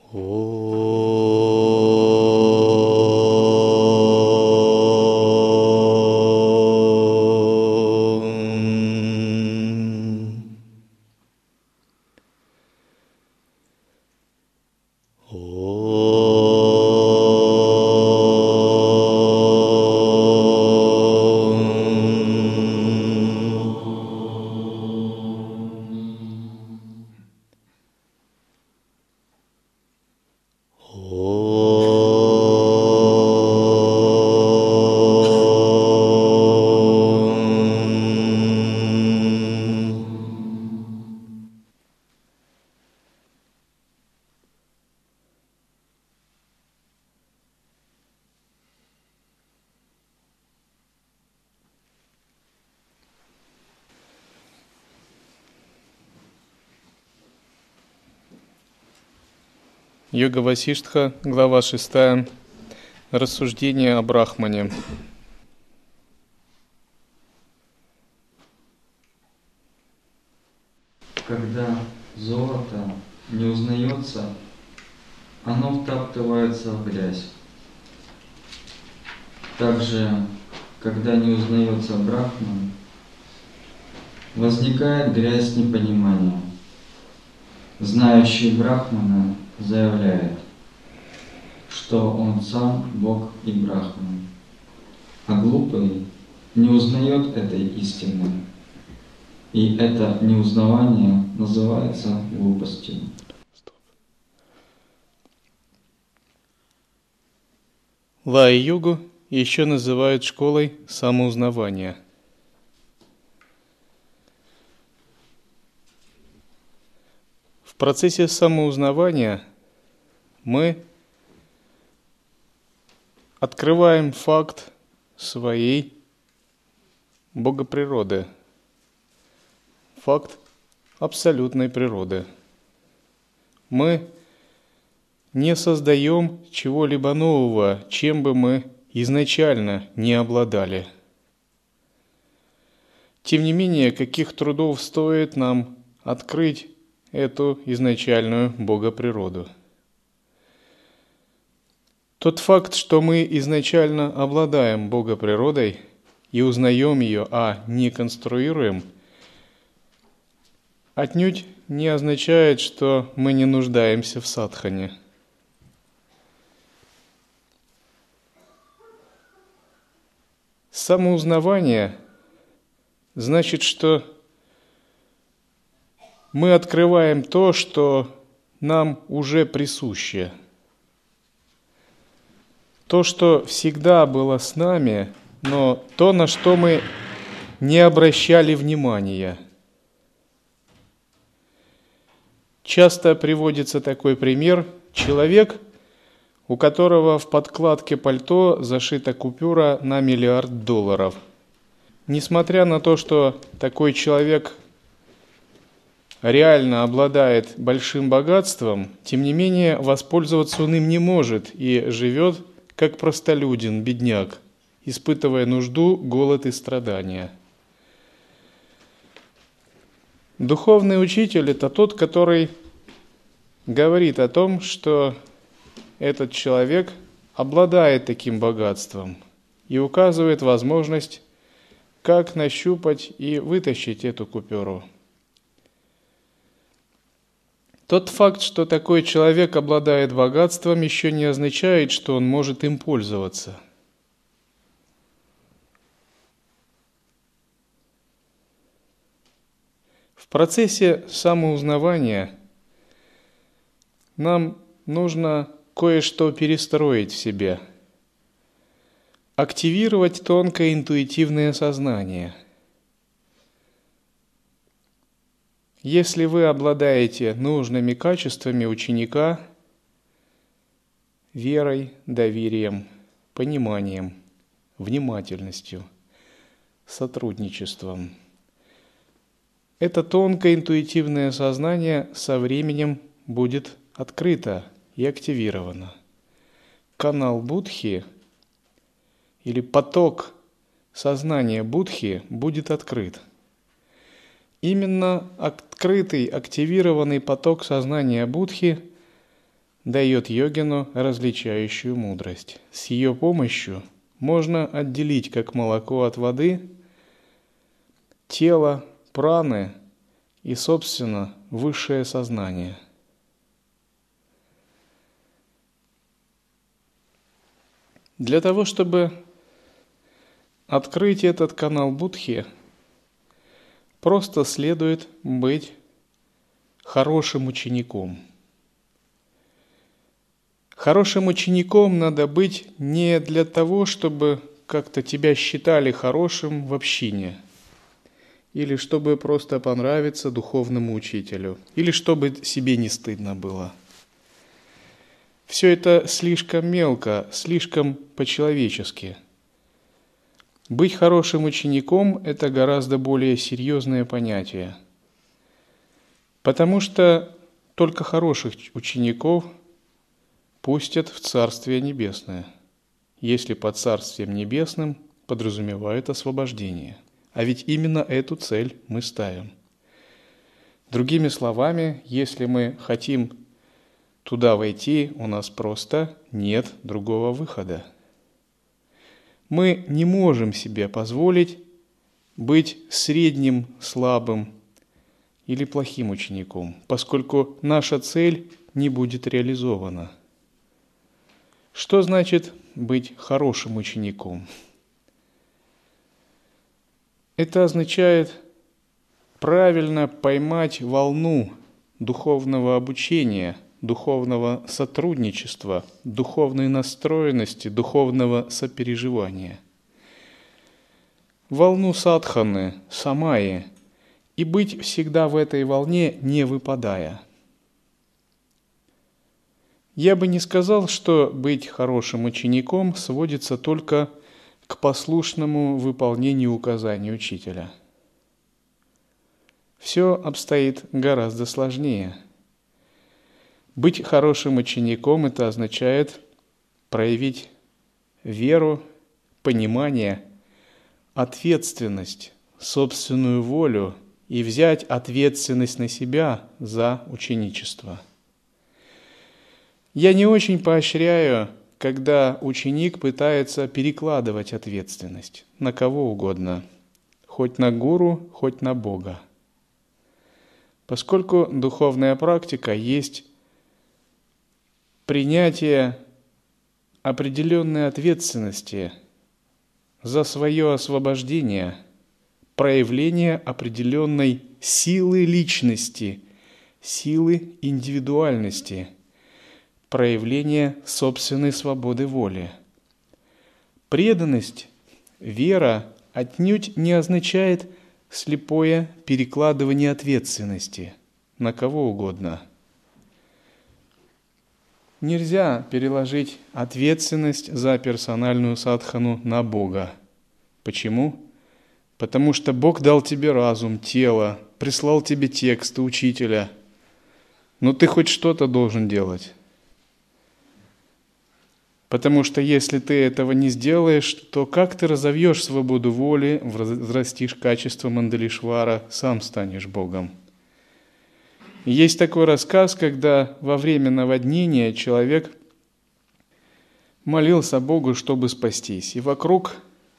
Йога Васиштха, глава 6. Рассуждение о Брахмане. Когда золото не узнается, оно втаптывается в грязь. Также, когда не узнается Брахман, возникает грязь непонимания. Знающий Брахмана заявляет, что он сам Бог и Брахман, а глупый не узнает этой истины, и это неузнавание называется глупостью. Лая-йогу еще называют школой самоузнавания. В процессе самоузнавания мы открываем факт своей богоприроды, факт абсолютной природы. Мы не создаем чего-либо нового, чем бы мы изначально не обладали. Тем не менее, каких трудов стоит нам открыть эту изначальную богоприроду? Тот факт, что мы изначально обладаем богоприродой и узнаем ее, а не конструируем, отнюдь не означает, что мы не нуждаемся в садхане. Самоузнавание значит, что мы открываем то, что нам уже присуще. То, что всегда было с нами, но то, на что мы не обращали внимания. Часто приводится такой пример. Человек, у которого в подкладке пальто зашита купюра на $1 миллиард. Несмотря на то, что такой человек реально обладает большим богатством, тем не менее воспользоваться он им не может и живет как простолюдин, бедняк, испытывая нужду, голод и страдания. Духовный учитель – это тот, который говорит о том, что этот человек обладает таким богатством и указывает возможность, как нащупать и вытащить эту купюру. Тот факт, что такой человек обладает богатством, еще не означает, что он может им пользоваться. В процессе самоузнавания нам нужно кое-что перестроить в себе, активировать тонкое интуитивное сознание. Если вы обладаете нужными качествами ученика, верой, доверием, пониманием, внимательностью, сотрудничеством, это тонкое интуитивное сознание со временем будет открыто и активировано. Канал Будхи или поток сознания Будхи будет открыт. Именно открытый, активированный поток сознания Будхи дает йогину различающую мудрость. С ее помощью можно отделить как молоко от воды, тело, праны и, собственно, высшее сознание. Для того, чтобы открыть этот канал Будхи, просто следует быть хорошим учеником. Хорошим учеником надо быть не для того, чтобы как-то тебя считали хорошим в общине, или чтобы просто понравиться духовному учителю, или чтобы себе не стыдно было. Все это слишком мелко, слишком по-человечески. Быть хорошим учеником – это гораздо более серьезное понятие, потому что только хороших учеников пустят в Царствие Небесное, если под Царствием Небесным подразумевают освобождение. А ведь именно эту цель мы ставим. Другими словами, если мы хотим туда войти, у нас просто нет другого выхода. Мы не можем себе позволить быть средним, слабым или плохим учеником, поскольку наша цель не будет реализована. Что значит быть хорошим учеником? Это означает правильно поймать волну духовного обучения, духовного сотрудничества, духовной настроенности, духовного сопереживания. Волну садханы, самаи, и быть всегда в этой волне, не выпадая. Я бы не сказал, что быть хорошим учеником сводится только к послушному выполнению указаний учителя. Все обстоит гораздо сложнее. Быть хорошим учеником – это означает проявить веру, понимание, ответственность, собственную волю и взять ответственность на себя за ученичество. Я не очень поощряю, когда ученик пытается перекладывать ответственность на кого угодно, хоть на гуру, хоть на Бога. Поскольку духовная практика есть принятие определенной ответственности за свое освобождение, проявление определенной силы личности, силы индивидуальности, проявление собственной свободы воли. Преданность, вера отнюдь не означает слепое перекладывание ответственности на кого угодно. Нельзя переложить ответственность за персональную садхану на Бога. Почему? Потому что Бог дал тебе разум, тело, прислал тебе тексты учителя. Но ты хоть что-то должен делать. Потому что если ты этого не сделаешь, то как ты разовьешь свободу воли, взрастишь качество Мандалишвара, сам станешь Богом. Есть такой рассказ, когда во время наводнения человек молился Богу, чтобы спастись. И вокруг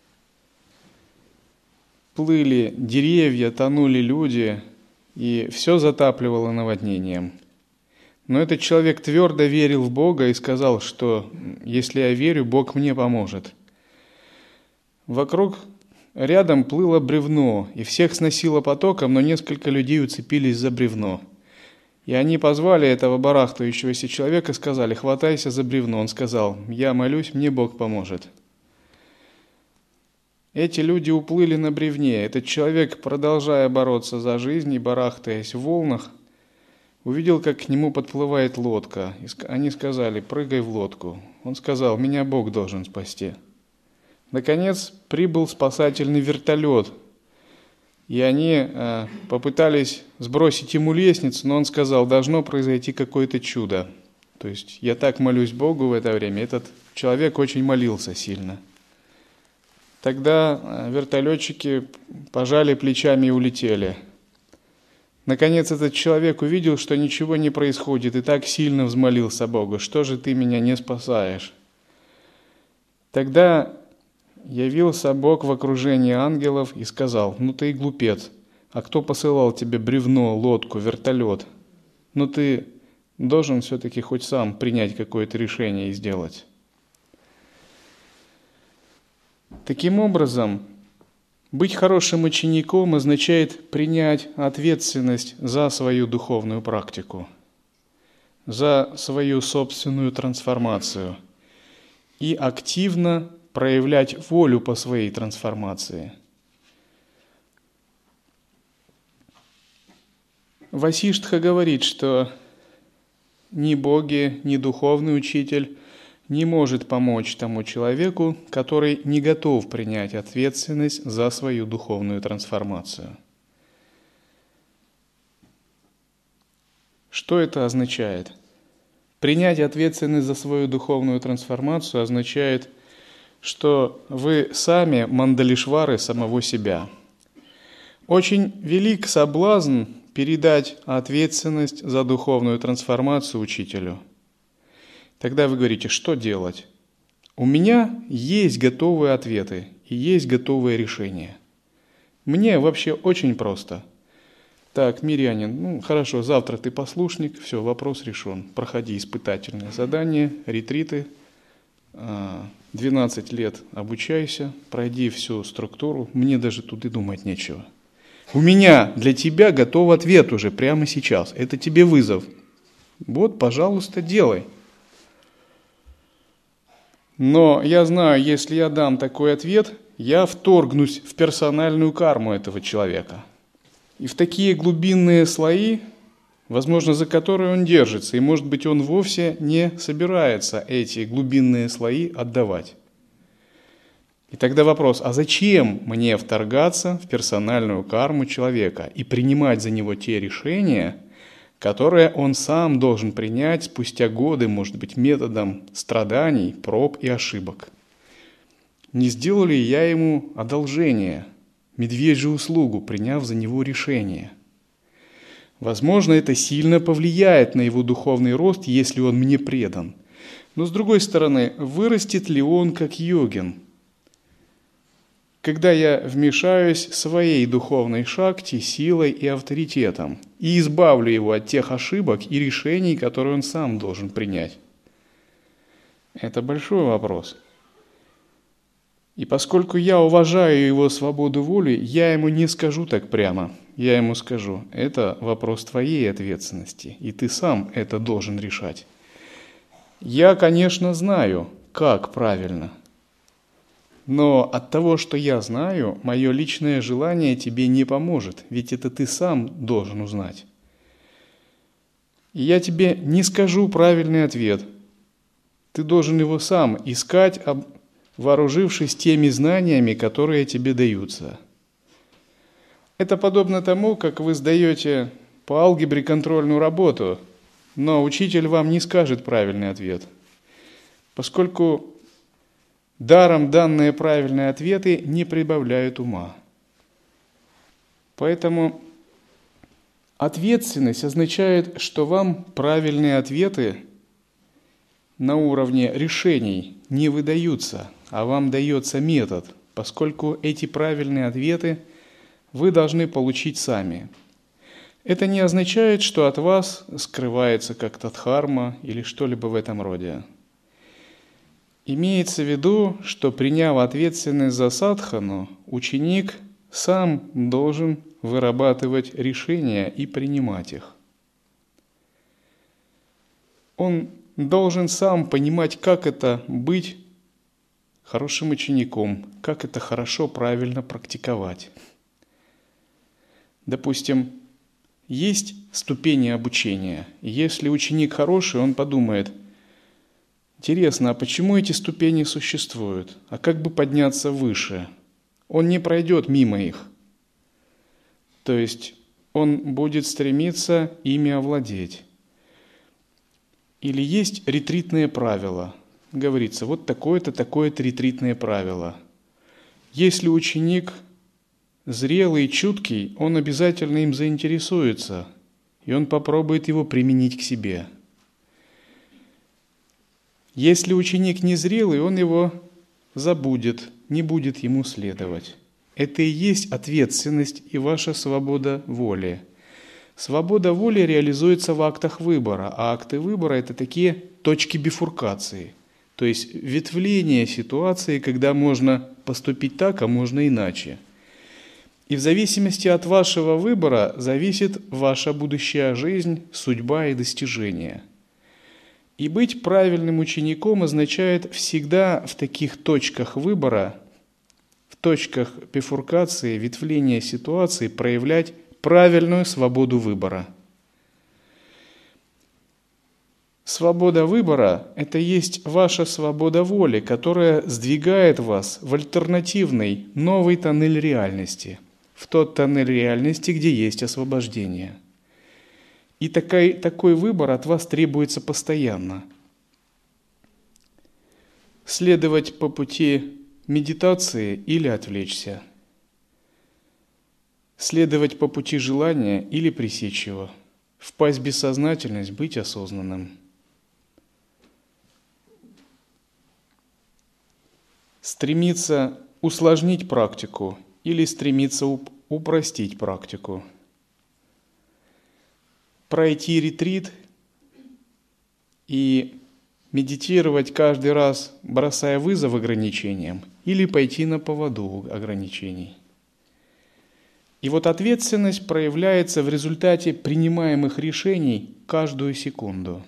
плыли деревья, тонули люди, и все затапливало наводнением. Но этот человек твердо верил в Бога и сказал, что если я верю, Бог мне поможет. Вокруг рядом плыло бревно, и всех сносило потоком, но несколько людей уцепились за бревно. И они позвали этого барахтающегося человека и сказали: «Хватайся за бревно». Он сказал: «Я молюсь, мне Бог поможет». Эти люди уплыли на бревне. Этот человек, продолжая бороться за жизнь и барахтаясь в волнах, увидел, как к нему подплывает лодка. Они сказали: «Прыгай в лодку». Он сказал: «Меня Бог должен спасти». Наконец прибыл спасательный вертолет, и они попытались сбросить ему лестницу, но он сказал: «Должно произойти какое-то чудо». То есть я так молюсь Богу в это время. Этот человек очень молился сильно. Тогда вертолетчики пожали плечами и улетели. Наконец этот человек увидел, что ничего не происходит, и так сильно взмолился Богу: «Что же ты меня не спасаешь?» Тогда явился Бог в окружении ангелов и сказал: «Ну ты и глупец, а кто посылал тебе бревно, лодку, вертолет? Ну ты должен все-таки хоть сам принять какое-то решение и сделать». Таким образом, быть хорошим учеником означает принять ответственность за свою духовную практику, за свою собственную трансформацию и активно проявлять волю по своей трансформации. Васиштха говорит, что ни боги, ни духовный учитель не может помочь тому человеку, который не готов принять ответственность за свою духовную трансформацию. Что это означает? Принять ответственность за свою духовную трансформацию означает, что вы сами мандалишвары самого себя. Очень велик соблазн передать ответственность за духовную трансформацию учителю. Тогда вы говорите: что делать? У меня есть готовые ответы и есть готовые решения. Мне вообще очень просто. Так, мирянин, хорошо, завтра ты послушник, все, вопрос решен. Проходи испытательные задания, ретриты, 12 лет обучайся, пройди всю структуру, мне даже тут и думать нечего. У меня для тебя готов ответ уже прямо сейчас, это тебе вызов. Вот, пожалуйста, делай. Но я знаю, если я дам такой ответ, я вторгнусь в персональную карму этого человека. И в такие глубинные слои, возможно, за которые он держится, и, может быть, он вовсе не собирается эти глубинные слои отдавать. И тогда вопрос: а зачем мне вторгаться в персональную карму человека и принимать за него те решения, которые он сам должен принять спустя годы, может быть, методом страданий, проб и ошибок? Не сделал ли я ему одолжение, медвежью услугу, приняв за него решение? Возможно, это сильно повлияет на его духовный рост, если он мне предан. Но с другой стороны, вырастет ли он как йогин, когда я вмешаюсь своей духовной шакти, силой и авторитетом и избавлю его от тех ошибок и решений, которые он сам должен принять? Это большой вопрос. И поскольку я уважаю его свободу воли, я ему не скажу так прямо. Я ему скажу: это вопрос твоей ответственности, и ты сам это должен решать. Я, конечно, знаю, как правильно. Но от того, что я знаю, мое личное желание тебе не поможет, ведь это ты сам должен узнать. И я тебе не скажу правильный ответ. Ты должен его сам искать, вооружившись теми знаниями, которые тебе даются. Это подобно тому, как вы сдаете по алгебре контрольную работу, но учитель вам не скажет правильный ответ, поскольку даром данные правильные ответы не прибавляют ума. Поэтому ответственность означает, что вам правильные ответы на уровне решений не выдаются, а вам дается метод, поскольку эти правильные ответы вы должны получить сами. Это не означает, что от вас скрывается как-то дхарма или что-либо в этом роде. Имеется в виду, что, приняв ответственность за садхану, ученик сам должен вырабатывать решения и принимать их. Он должен сам понимать, как это быть хорошим учеником, как это хорошо, правильно практиковать. Допустим, есть ступени обучения, и если ученик хороший, он подумает: интересно, а почему эти ступени существуют? А как бы подняться выше? Он не пройдет мимо их. То есть он будет стремиться ими овладеть. Или есть ретритные правила. Говорится: вот такое-то, такое-то ретритное правило. Если ученик зрелый, чуткий, он обязательно им заинтересуется, и он попробует его применить к себе. Если ученик незрелый, он его забудет, не будет ему следовать. Это и есть ответственность и ваша свобода воли. Свобода воли реализуется в актах выбора, а акты выбора – это такие точки бифуркации, то есть ветвление ситуации, когда можно поступить так, а можно иначе. И в зависимости от вашего выбора зависит ваша будущая жизнь, судьба и достижения. И быть правильным учеником означает всегда в таких точках выбора, в точках бифуркации, ветвления ситуации проявлять правильную свободу выбора. Свобода выбора – это есть ваша свобода воли, которая сдвигает вас в альтернативный, новый тоннель реальности, в тот тоннель реальности, где есть освобождение. И такой выбор от вас требуется постоянно. Следовать по пути медитации или отвлечься. Следовать по пути желания или пресечь его. Впасть в бессознательность, быть осознанным. Стремиться усложнить практику или стремиться упростить практику. Пройти ретрит и медитировать каждый раз, бросая вызов ограничениям, или пойти на поводу ограничений. И вот ответственность проявляется в результате принимаемых решений каждую секунду.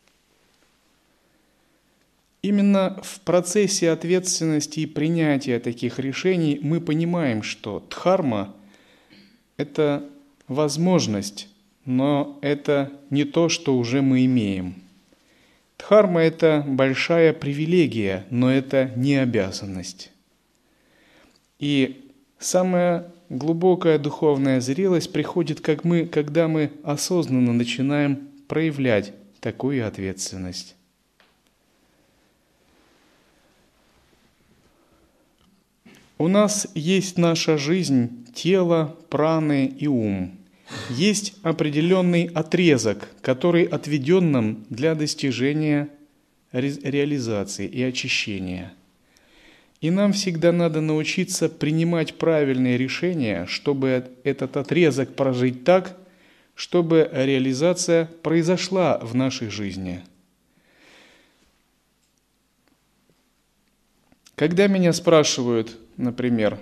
Именно в процессе ответственности и принятия таких решений мы понимаем, что дхарма – это возможность, но это не то, что уже мы имеем. Дхарма – это большая привилегия, но это не обязанность. И самая глубокая духовная зрелость приходит, когда мы осознанно начинаем проявлять такую ответственность. У нас есть наша жизнь, тело, праны и ум. Есть определенный отрезок, который отведен нам для достижения реализации и очищения. И нам всегда надо научиться принимать правильные решения, чтобы этот отрезок прожить так, чтобы реализация произошла в нашей жизни. Когда меня спрашивают, например,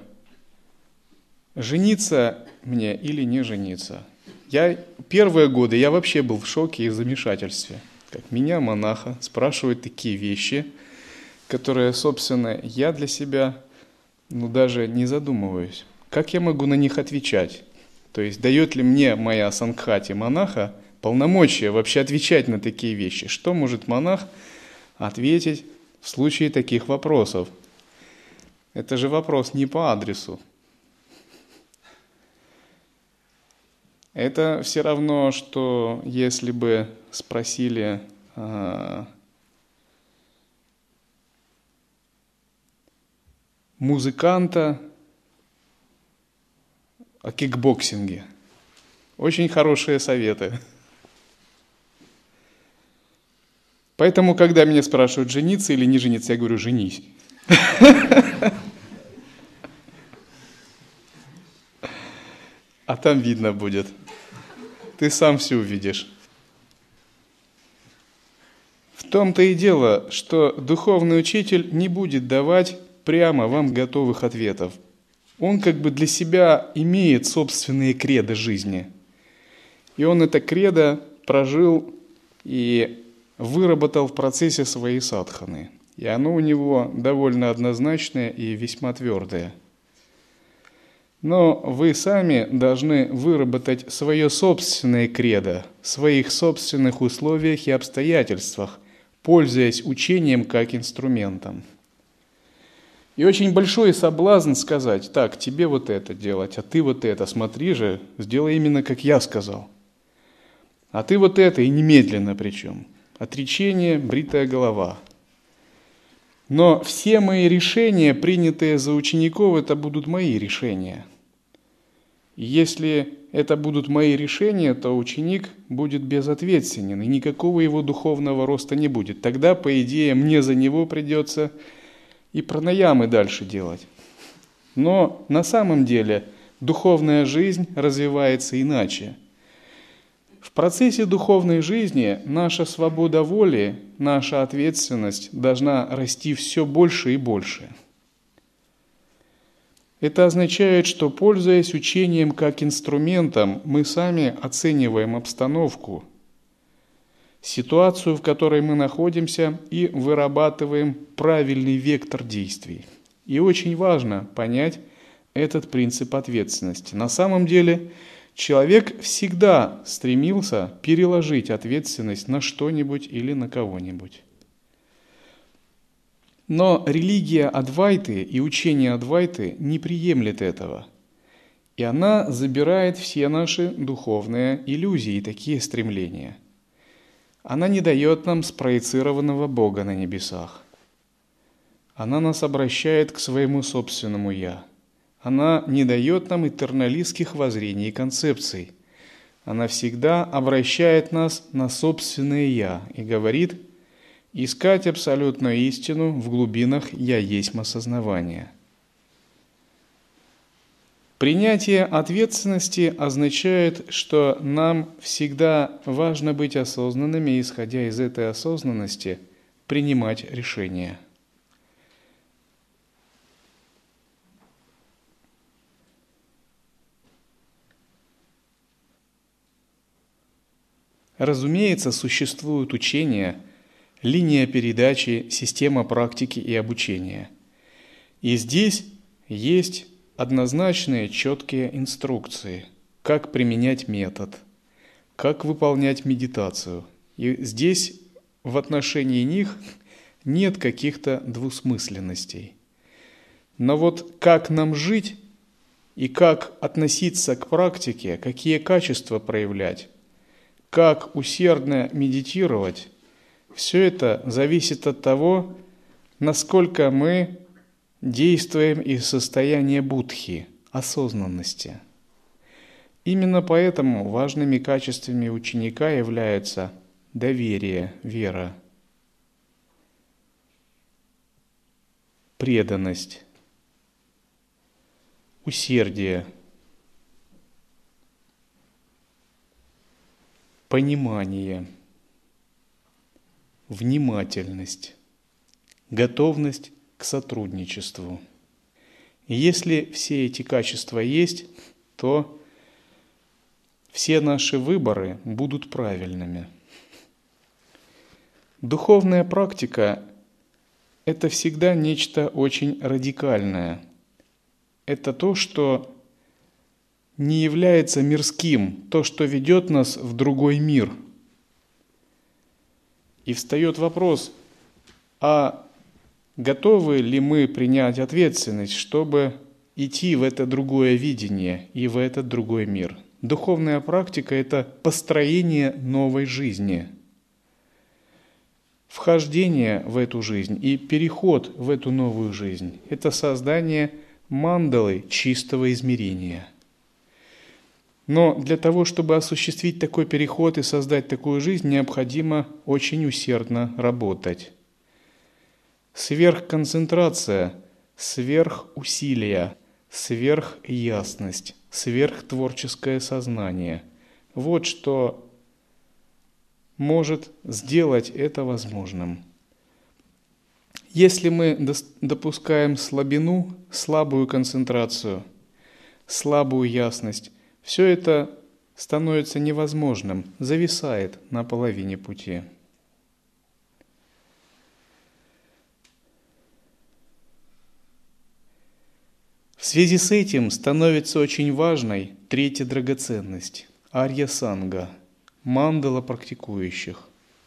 жениться мне или не жениться, первые годы я вообще был в шоке и в замешательстве. Как меня, монаха, спрашивают такие вещи, которые, собственно, я для себя даже не задумываюсь. Как я могу на них отвечать? То есть, дает ли мне моя сангхати монаха полномочия вообще отвечать на такие вещи? Что может монах ответить в случае таких вопросов? Это же вопрос не по адресу. Это все равно, что если бы спросили музыканта о кикбоксинге. Очень хорошие советы. Поэтому, когда меня спрашивают, жениться или не жениться, я говорю, женись. А там видно будет. Ты сам все увидишь. В том-то и дело, что духовный учитель не будет давать прямо вам готовых ответов. Он как бы для себя имеет собственные кредо жизни. И он это кредо прожил и выработал в процессе своей садханы. И оно у него довольно однозначное и весьма твердое. Но вы сами должны выработать свое собственное кредо в своих собственных условиях и обстоятельствах, пользуясь учением как инструментом. И очень большой соблазн сказать, так, тебе вот это делать, а ты вот это, смотри же, сделай именно как я сказал. А ты вот это, и немедленно причем. Отречение, бритая голова. Но все мои решения, принятые за учеников, это будут мои решения. Если это будут мои решения, то ученик будет безответственен, и никакого его духовного роста не будет. Тогда, по идее, мне за него придется и пранаямы дальше делать. Но на самом деле духовная жизнь развивается иначе. В процессе духовной жизни наша свобода воли, наша ответственность должна расти все больше и больше. Это означает, что, пользуясь учением как инструментом, мы сами оцениваем обстановку, ситуацию, в которой мы находимся, и вырабатываем правильный вектор действий. И очень важно понять этот принцип ответственности. На самом деле, человек всегда стремился переложить ответственность на что-нибудь или на кого-нибудь. Но религия Адвайты и учение Адвайты не приемлет этого. И она забирает все наши духовные иллюзии и такие стремления. Она не дает нам спроецированного Бога на небесах. Она нас обращает к своему собственному «Я». Она не дает нам этерналистских воззрений и концепций. Она всегда обращает нас на собственное «Я» и говорит: искать абсолютную истину в глубинах «Я есть» осознавания. Принятие ответственности означает, что нам всегда важно быть осознанными и, исходя из этой осознанности, принимать решения. Разумеется, существуют учения, линия передачи, система практики и обучения. И здесь есть однозначные, четкие инструкции, как применять метод, как выполнять медитацию. И здесь в отношении них нет каких-то двусмысленностей. Но вот как нам жить и как относиться к практике, какие качества проявлять, как усердно медитировать, все это зависит от того, насколько мы действуем из состояния будхи, осознанности. Именно поэтому важными качествами ученика являются доверие, вера, преданность, усердие, понимание, внимательность, готовность к сотрудничеству. И если все эти качества есть, то все наши выборы будут правильными. Духовная практика – это всегда нечто очень радикальное. Это то, что не является мирским, то, что ведет нас в другой мир. И встает вопрос, а готовы ли мы принять ответственность, чтобы идти в это другое видение и в этот другой мир? Духовная практика – это построение новой жизни, вхождение в эту жизнь и переход в эту новую жизнь – это создание мандалы чистого измерения. Но для того, чтобы осуществить такой переход и создать такую жизнь, необходимо очень усердно работать. Сверхконцентрация, сверхусилие, сверхясность, сверхтворческое сознание – вот что может сделать это возможным. Если мы допускаем слабину, слабую концентрацию, слабую ясность, все это становится невозможным, зависает на половине пути. В связи с этим становится очень важной третья драгоценность – арья-санга, мандала практикующих.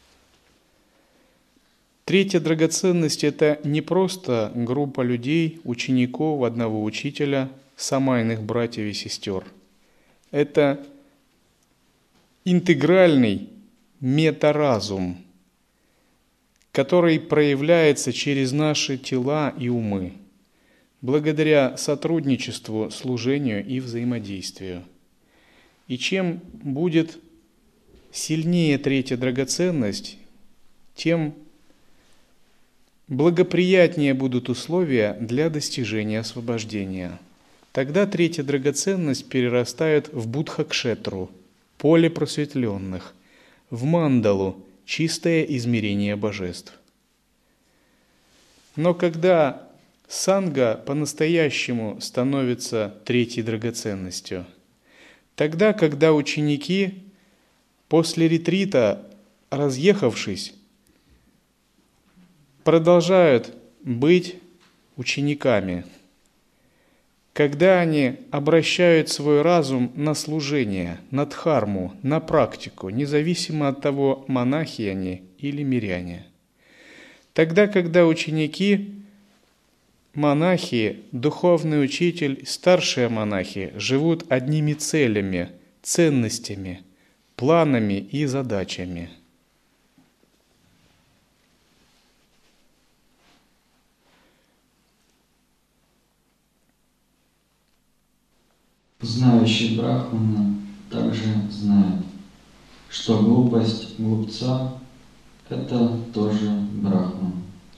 Третья драгоценность – это не просто группа людей, учеников одного учителя, самайных братьев и сестер. Это интегральный метаразум, который проявляется через наши тела и умы. благодаря сотрудничеству, служению и взаимодействию. И чем будет сильнее третья драгоценность, тем благоприятнее будут условия для достижения освобождения. Тогда третья драгоценность перерастает в Будха-кшетру, поле просветленных, в мандалу, чистое измерение божеств. Но когда санга по-настоящему становится третьей драгоценностью, тогда, когда ученики после ретрита, разъехавшись, продолжают быть учениками, когда они обращают свой разум на служение, на дхарму, на практику, независимо от того, монахи они или миряне. Тогда, когда ученики, монахи, духовный учитель, старшие монахи живут одними целями, ценностями, планами и задачами. Знающий Брахмана также знает, что глупость глупца – это тоже Брахман.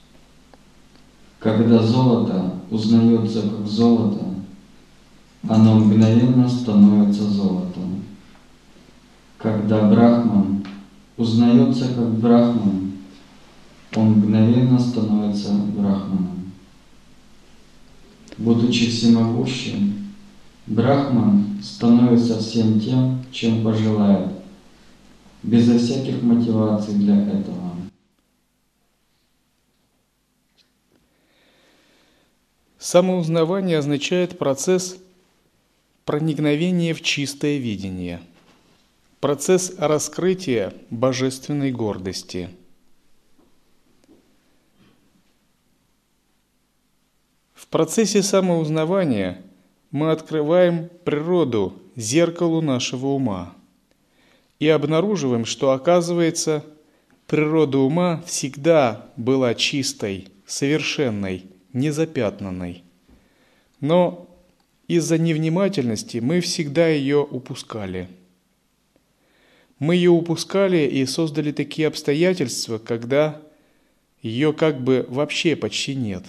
Когда золото узнается как золото, оно мгновенно становится золотом. Когда Брахман узнается как Брахман, он мгновенно становится Брахманом. Будучи всемогущим, Брахман становится всем тем, чем пожелает, безо всяких мотиваций для этого. Самоузнавание означает процесс проникновения в чистое видение, процесс раскрытия божественной гордости. В процессе самоузнавания мы открываем природу, зеркалу нашего ума и обнаруживаем, что, оказывается, природа ума всегда была чистой, совершенной, незапятнанной. Но из-за невнимательности мы всегда ее упускали. Мы ее упускали и создали такие обстоятельства, когда ее как бы вообще почти нет.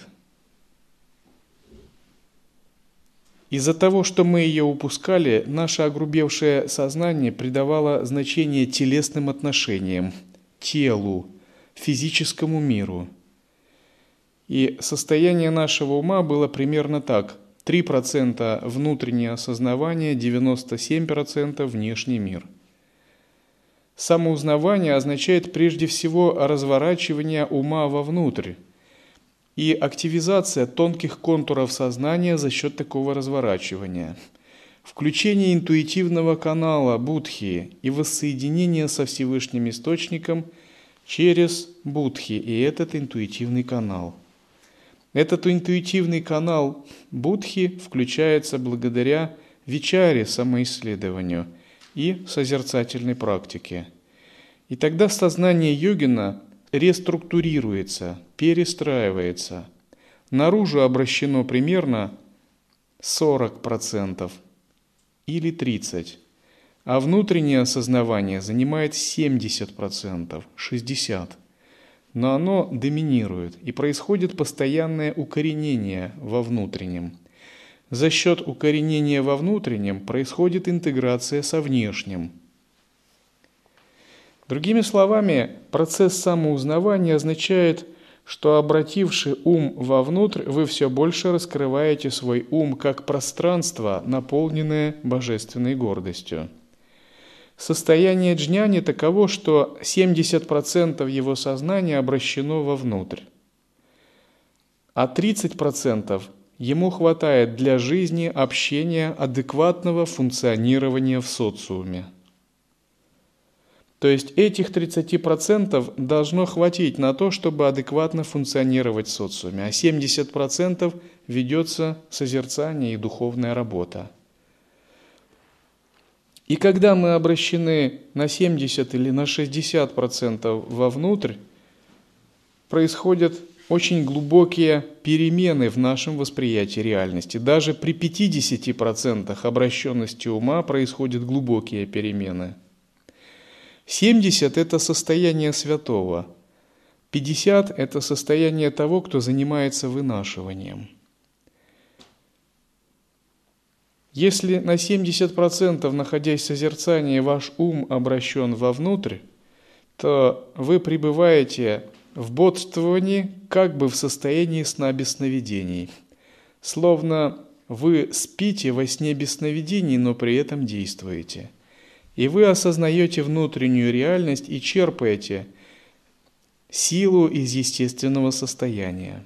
Из-за того, что мы ее упускали, наше огрубевшее сознание придавало значение телесным отношениям, телу, физическому миру. И состояние нашего ума было примерно так: 3% внутреннее осознавание, 97% внешний мир. Самоузнавание означает прежде всего разворачивание ума вовнутрь и активизация тонких контуров сознания за счет такого разворачивания, включение интуитивного канала Будхи и воссоединение со Всевышним Источником через Будхи и этот интуитивный канал. Этот интуитивный канал Будхи включается благодаря вичаре, самоисследованию и созерцательной практике. И тогда сознание йогина реструктурируется, перестраивается. Наружу обращено примерно 40% или 30%, а внутреннее осознавание занимает 70%, 60%. Но оно доминирует, и происходит постоянное укоренение во внутреннем. За счет укоренения во внутреннем происходит интеграция со внешним. Другими словами, процесс самоузнавания означает, что, обративши ум вовнутрь, вы все больше раскрываете свой ум как пространство, наполненное божественной гордостью. Состояние джняни таково, что 70% его сознания обращено вовнутрь, а 30% ему хватает для жизни, общения, адекватного функционирования в социуме. То есть этих 30% должно хватить на то, чтобы адекватно функционировать в социуме, а 70% ведется созерцание и духовная работа. И когда мы обращены на 70 или на 60% вовнутрь, происходит очень глубокие перемены в нашем восприятии реальности. Даже при 50% обращенности ума происходят глубокие перемены. 70 – это состояние святого. 50 – это состояние того, кто занимается вынашиванием. Если на 70%, находясь в созерцании, ваш ум обращен вовнутрь, то вы пребываете в бодрствовании, как бы в состоянии сна без сновидений. Словно вы спите во сне без сновидений, но при этом действуете. И вы осознаете внутреннюю реальность и черпаете силу из естественного состояния.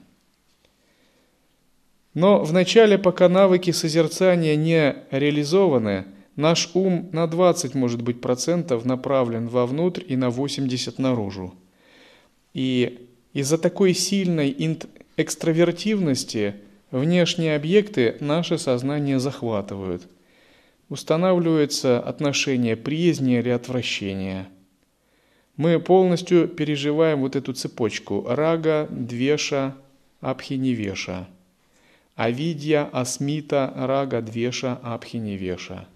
Но вначале, пока навыки созерцания не реализованы, наш ум на 20, может быть, процентов направлен вовнутрь и на 80 наружу. И из-за такой сильной экстравертивности внешние объекты наше сознание захватывают. Устанавливается отношение приязни или отвращения. Мы полностью переживаем вот эту цепочку рага, двеша, абхинивеша. Авидья, асмита, рага, двеша, абхинивеша.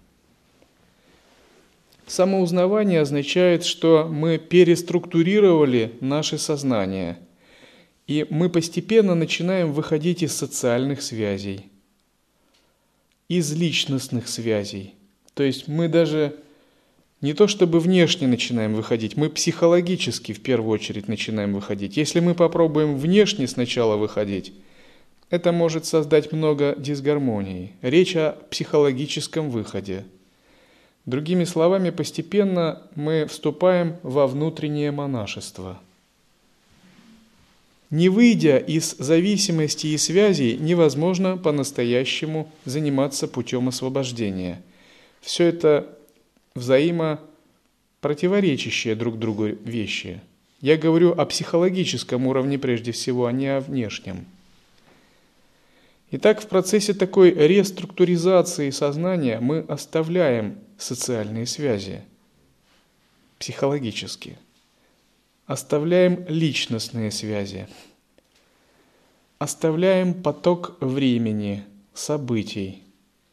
Самоузнавание означает, что мы переструктурировали наше сознание, и мы постепенно начинаем выходить из социальных связей, из личностных связей. То есть мы даже не то чтобы внешне начинаем выходить, мы психологически в первую очередь начинаем выходить. Если мы попробуем внешне сначала выходить, это может создать много дисгармоний. Речь о психологическом выходе. Другими словами, постепенно мы вступаем во внутреннее монашество. Не выйдя из зависимости и связей, невозможно по-настоящему заниматься путем освобождения. Все это взаимопротиворечащие друг другу вещи. Я говорю о психологическом уровне прежде всего, а не о внешнем. Итак, в процессе такой реструктуризации сознания мы оставляем социальные связи психологически, оставляем личностные связи, оставляем поток времени, событий,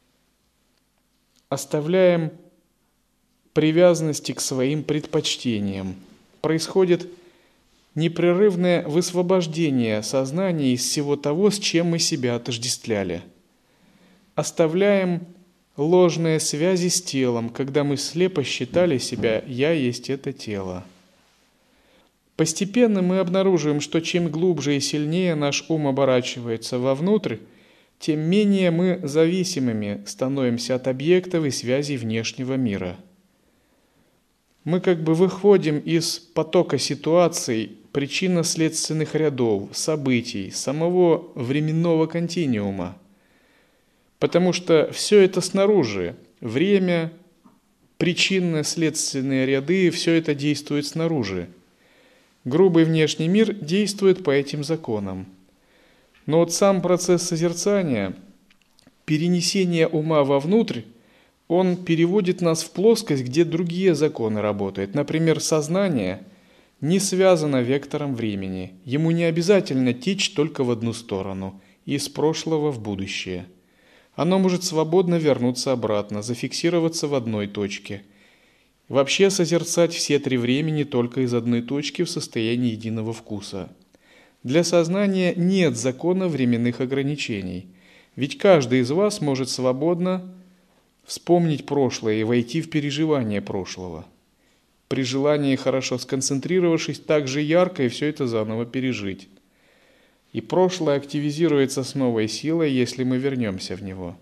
оставляем привязанности к своим предпочтениям. Происходит непрерывное высвобождение сознания из всего того, с чем мы себя отождествляли. Оставляем ложные связи с телом, когда мы слепо считали себя «я есть это тело». Постепенно мы обнаруживаем, что чем глубже и сильнее наш ум оборачивается вовнутрь, тем менее мы зависимыми становимся от объектов и связей внешнего мира. Мы как бы выходим из потока ситуаций, причинно-следственных рядов, событий, самого временного континуума. Потому что все это снаружи, время, причинно-следственные ряды, все это действует снаружи. Грубый внешний мир действует по этим законам. Но вот сам процесс созерцания, перенесение ума вовнутрь, он переводит нас в плоскость, где другие законы работают. Например, сознание не связано вектором времени. Ему не обязательно течь только в одну сторону, из прошлого в будущее. Оно может свободно вернуться обратно, зафиксироваться в одной точке. Вообще созерцать все три времени только из одной точки в состоянии единого вкуса. Для сознания нет закона временных ограничений, ведь каждый из вас может свободно вспомнить прошлое и войти в переживание прошлого. При желании, хорошо сконцентрировавшись, так же ярко и все это заново пережить. И прошлое активизируется с новой силой, если мы вернемся в него.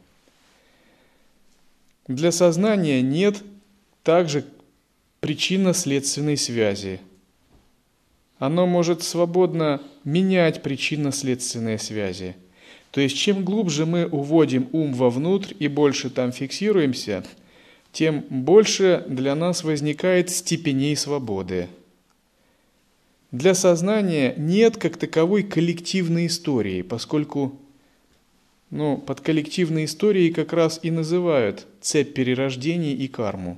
Для сознания нет также причинно-следственной связи. Оно может свободно менять причинно-следственные связи. То есть, чем глубже мы уводим ум вовнутрь и больше там фиксируемся, тем больше для нас возникает степеней свободы. Для сознания нет как таковой коллективной истории, поскольку под коллективной историей как раз и называют цепь перерождений и карму.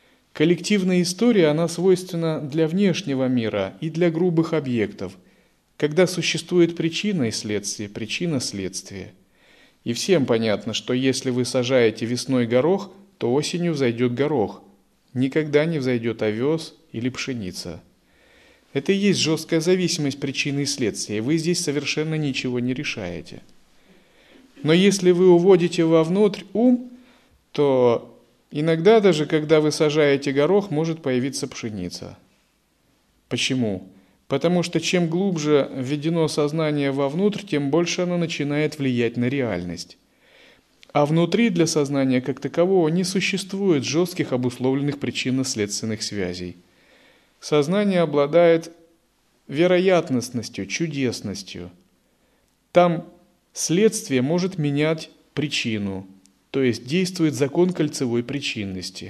Коллективная история, она свойственна для внешнего мира и для грубых объектов. когда существует причина и следствие, причина-следствие. И всем понятно, что если вы сажаете весной горох, то осенью взойдет горох. Никогда не взойдет овес или пшеница. Это и есть жесткая зависимость причины и следствия, и вы здесь совершенно ничего не решаете. Но если вы уводите вовнутрь ум, то иногда даже, когда вы сажаете горох, может появиться пшеница. Почему? Потому что чем глубже введено сознание вовнутрь, тем больше оно начинает влиять на реальность. А внутри для сознания как такового не существует жестких обусловленных причинно-следственных связей. Сознание обладает вероятностностью, чудесностью. Там следствие может менять причину, то есть действует закон кольцевой причинности.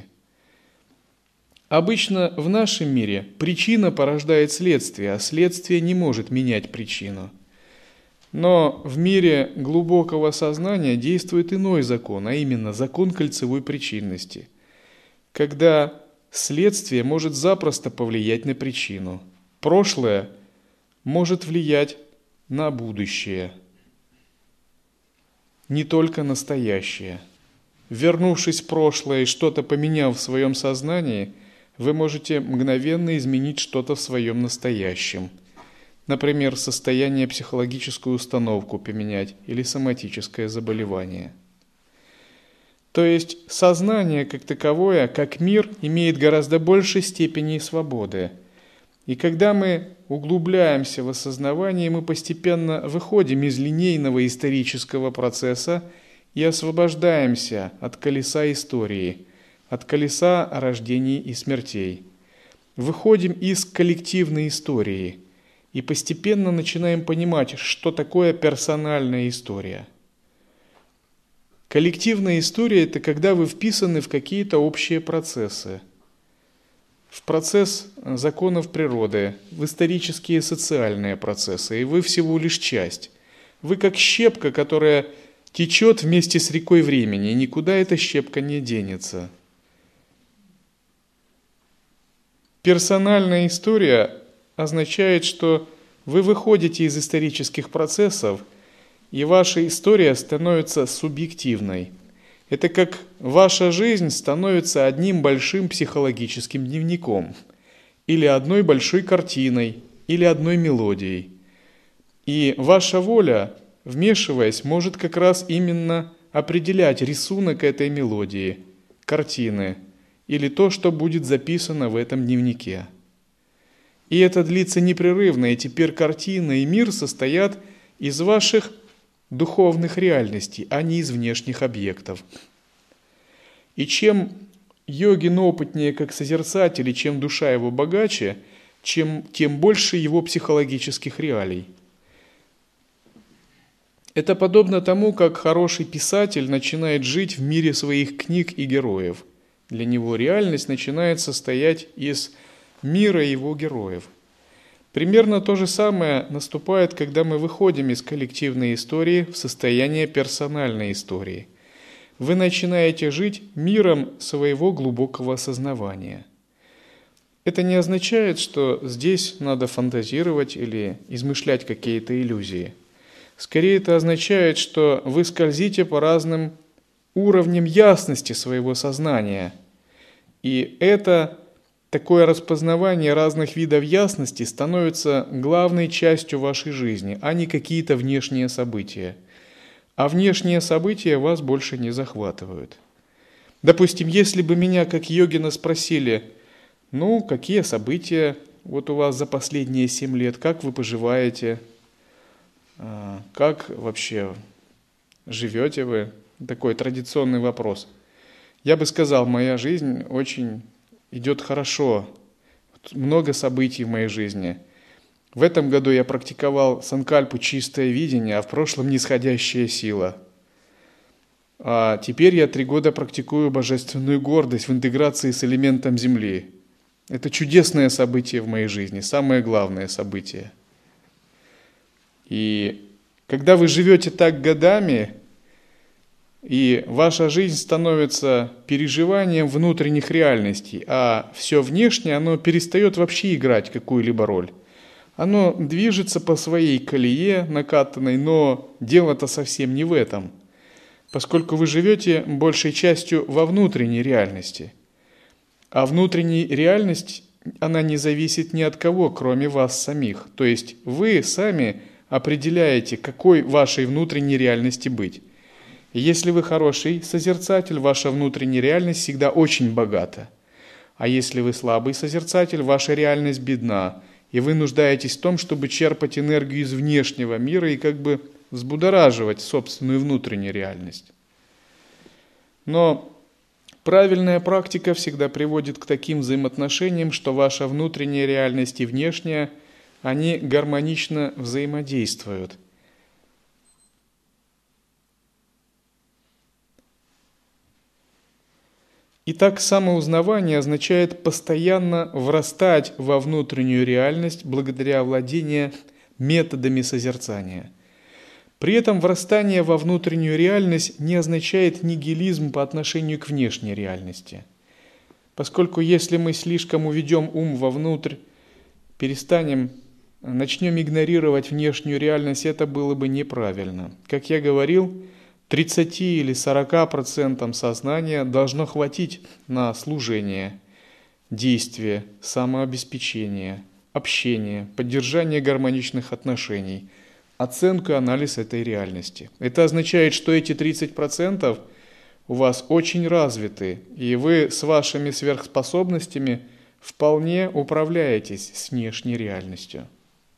Обычно в нашем мире причина порождает следствие, а следствие не может менять причину. Но в мире глубокого сознания действует иной закон, а именно закон кольцевой причинности, когда следствие может запросто повлиять на причину. Прошлое может влиять на будущее, не только настоящее. Вернувшись в прошлое и что-то поменяв в своем сознании, вы можете мгновенно изменить что-то в своем настоящем. Например, состояние, психологическую установку поменять или соматическое заболевание. То есть сознание как таковое, как мир, имеет гораздо большей степени свободы. И когда мы углубляемся в осознавание, мы постепенно выходим из линейного исторического процесса и освобождаемся от колеса истории, от колеса рождений и смертей. Выходим из коллективной истории и постепенно начинаем понимать, что такое персональная история. Коллективная история – это когда вы вписаны в какие-то общие процессы, в процесс законов природы, в исторические и социальные процессы, и вы всего лишь часть. Вы как щепка, которая течет вместе с рекой времени, и никуда эта щепка не денется. Персональная история означает, что вы выходите из исторических процессов, и ваша история становится субъективной. Это как ваша жизнь становится одним большим психологическим дневником, или одной большой картиной, или одной мелодией. И ваша воля, вмешиваясь, может как раз именно определять рисунок этой мелодии, картины, или то, что будет записано в этом дневнике. И это длится непрерывно, и теперь картина и мир состоят из ваших духовных реальностей, а не из внешних объектов. И чем йогин опытнее как созерцатель, и чем душа его богаче, тем больше его психологических реалий. Это подобно тому, как хороший писатель начинает жить в мире своих книг и героев. Для него реальность начинает состоять из мира его героев. Примерно то же самое наступает, когда мы выходим из коллективной истории в состояние персональной истории. Вы начинаете жить миром своего глубокого осознавания. Это не означает, что здесь надо фантазировать или измышлять какие-то иллюзии. Скорее, это означает, что вы скользите по разным уровням ясности своего сознания. И это такое распознавание разных видов ясности становится главной частью вашей жизни, а не какие-то внешние события. А внешние события вас больше не захватывают. Допустим, если бы меня как йогина спросили, какие события вот у вас за последние 7 лет, как вы поживаете, как вообще живете вы, такой традиционный вопрос. Я бы сказал, моя жизнь очень идет хорошо, много событий в моей жизни. В этом году я практиковал санкальпу чистое видение, а в прошлом нисходящая сила. А теперь я 3 года практикую божественную гордость в интеграции с элементом Земли. Это чудесное событие в моей жизни, самое главное событие. И когда вы живете так годами, и ваша жизнь становится переживанием внутренних реальностей, а все внешнее, оно перестает вообще играть какую-либо роль. Оно движется по своей колее накатанной, но дело-то совсем не в этом, поскольку вы живете большей частью во внутренней реальности. А внутренняя реальность, она не зависит ни от кого, кроме вас самих. То есть вы сами определяете, какой вашей внутренней реальности быть. И если вы хороший созерцатель, ваша внутренняя реальность всегда очень богата. А если вы слабый созерцатель, ваша реальность бедна, и вы нуждаетесь в том, чтобы черпать энергию из внешнего мира и как бы взбудораживать собственную внутреннюю реальность. Но правильная практика всегда приводит к таким взаимоотношениям, что ваша внутренняя реальность и внешняя, они гармонично взаимодействуют. Итак, самоузнавание означает постоянно врастать во внутреннюю реальность благодаря владению методами созерцания. При этом врастание во внутреннюю реальность не означает нигилизм по отношению к внешней реальности. Поскольку если мы слишком уведем ум вовнутрь, начнем игнорировать внешнюю реальность, это было бы неправильно. Как я говорил, 30 или 40% сознания должно хватить на служение, действие, самообеспечение, общение, поддержание гармоничных отношений, оценку и анализ этой реальности. Это означает, что эти 30% у вас очень развиты, и вы с вашими сверхспособностями вполне управляетесь с внешней реальностью.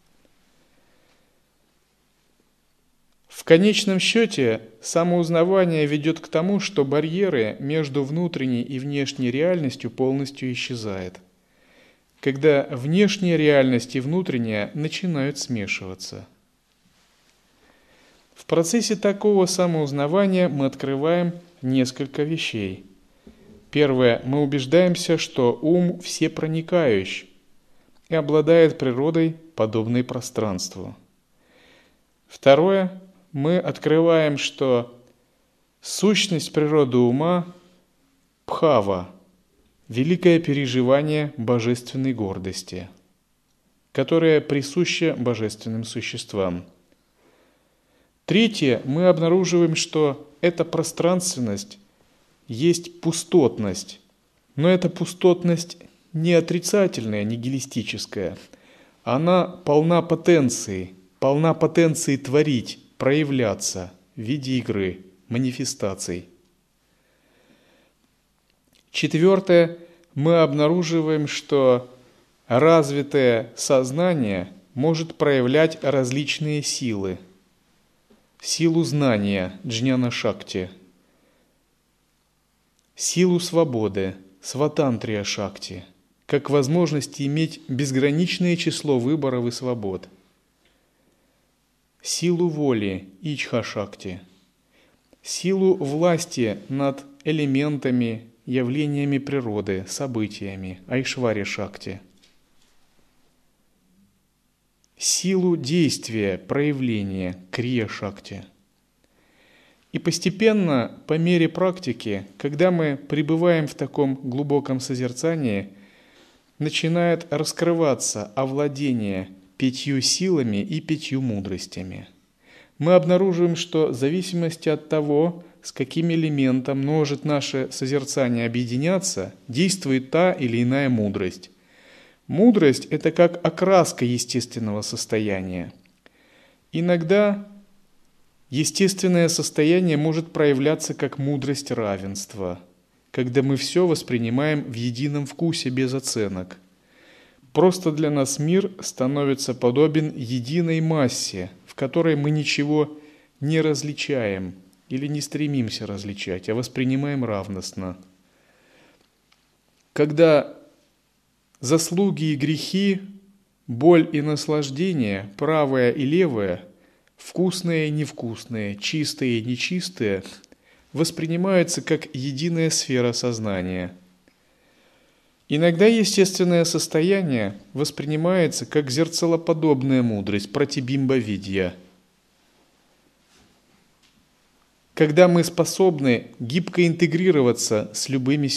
В конечном счете, самоузнавание ведет к тому, что барьеры между внутренней и внешней реальностью полностью исчезают, когда внешняя реальность и внутренняя начинают смешиваться. В процессе такого самоузнавания мы открываем несколько вещей. Первое. Мы убеждаемся, что ум всепроникающий и обладает природой, подобной пространству. Второе. Мы открываем, что сущность природы ума – бхава, великое переживание божественной гордости, которое присуще божественным существам. Третье, мы обнаруживаем, что эта пространственность есть пустотность, но эта пустотность не отрицательная, нигилистическая, она полна потенции творить, проявляться в виде игры, манифестаций. Четвертое, мы обнаруживаем, что развитое сознание может проявлять различные силы. Силу знания, джняна-шакти, силу свободы, сватантрия-шакти, как возможность иметь безграничное число выборов и свобод. Силу воли, ичха-шакти, силу власти над элементами, явлениями природы, событиями, айшварья-шакти, силу действия, проявления, крия-шакти. И постепенно, по мере практики, когда мы пребываем в таком глубоком созерцании, начинает раскрываться овладение 5 силами и 5 мудростями. Мы обнаруживаем, что в зависимости от того, с каким элементом может наше созерцание объединяться, действует та или иная мудрость. Мудрость – это как окраска естественного состояния. Иногда естественное состояние может проявляться как мудрость равенства, когда мы все воспринимаем в едином вкусе без оценок. Просто для нас мир становится подобен единой массе, в которой мы ничего не различаем или не стремимся различать, а воспринимаем равностно. Когда заслуги и грехи, боль и наслаждение, правое и левое, вкусные и невкусные, чистые и нечистые, воспринимаются как единая сфера сознания. Иногда естественное состояние воспринимается как зеркалоподобная мудрость, пратибимба-видья, когда мы способны гибко интегрироваться с любыми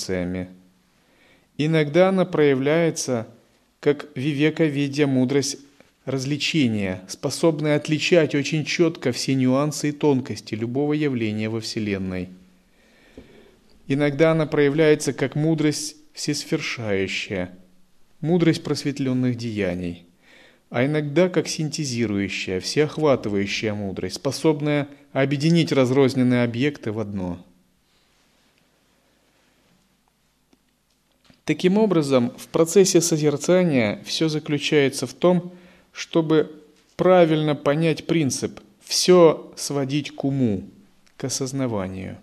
ситуациями. Иногда она проявляется как вивека-видья, мудрость развлечения, способное отличать очень четко все нюансы и тонкости любого явления во Вселенной. Иногда она проявляется как мудрость всесовершающая, мудрость просветленных деяний, а иногда как синтезирующая, всеохватывающая мудрость, способная объединить разрозненные объекты в одно. Таким образом, в процессе созерцания все заключается в том, чтобы правильно понять принцип «все сводить к уму», к осознаванию.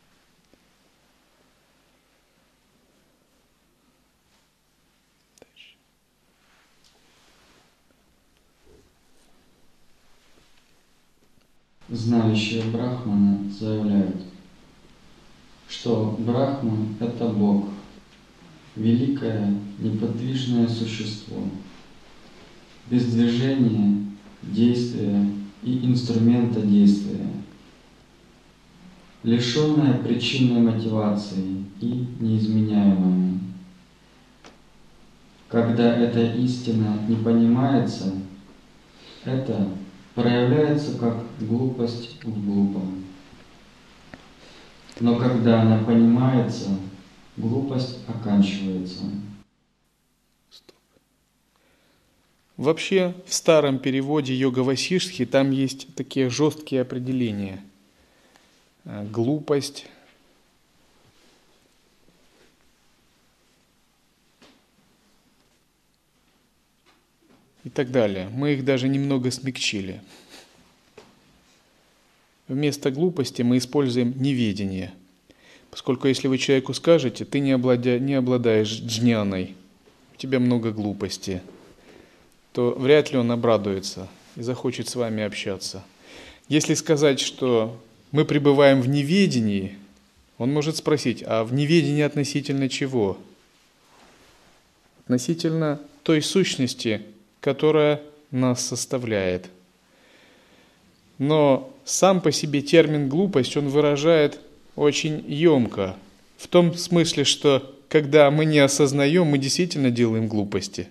Знающие брахманы заявляют, что Брахман – это Бог, великое неподвижное существо, без движения, действия и инструмента действия, лишенное причинной мотивации и неизменяемое. Когда эта истина не понимается, это проявляется как глупость в глупом. Но когда она понимается, глупость оканчивается. Вообще, в старом переводе Йога Васиштхи там есть такие жесткие определения. Глупость, и так далее. Мы их даже немного смягчили. Вместо глупости мы используем неведение. Поскольку если вы человеку скажете, ты не обладаешь джняной, у тебя много глупости, то вряд ли он обрадуется и захочет с вами общаться. Если сказать, что мы пребываем в неведении, он может спросить, а в неведении относительно чего? Относительно той сущности, которая нас составляет. Но сам по себе термин «глупость» он выражает очень емко, в том смысле, что когда мы не осознаем, мы действительно делаем глупости.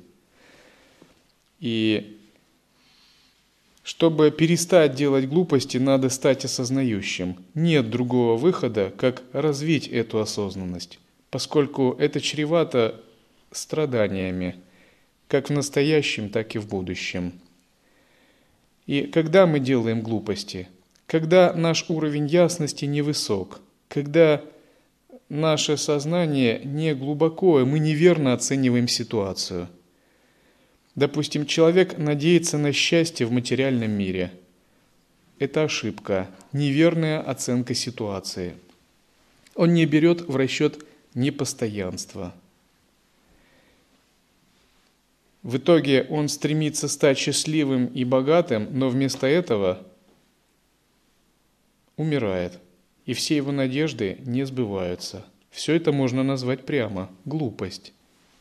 И чтобы перестать делать глупости, надо стать осознающим. Нет другого выхода, как развить эту осознанность, поскольку это чревато страданиями, как в настоящем, так и в будущем. И когда мы делаем глупости? Когда наш уровень ясности невысок, когда наше сознание не глубоко, и мы неверно оцениваем ситуацию. Допустим, человек надеется на счастье в материальном мире. Это ошибка, неверная оценка ситуации. Он не берет в расчет непостоянство. В итоге он стремится стать счастливым и богатым, но вместо этого умирает. И все его надежды не сбываются. Все это можно назвать прямо глупость.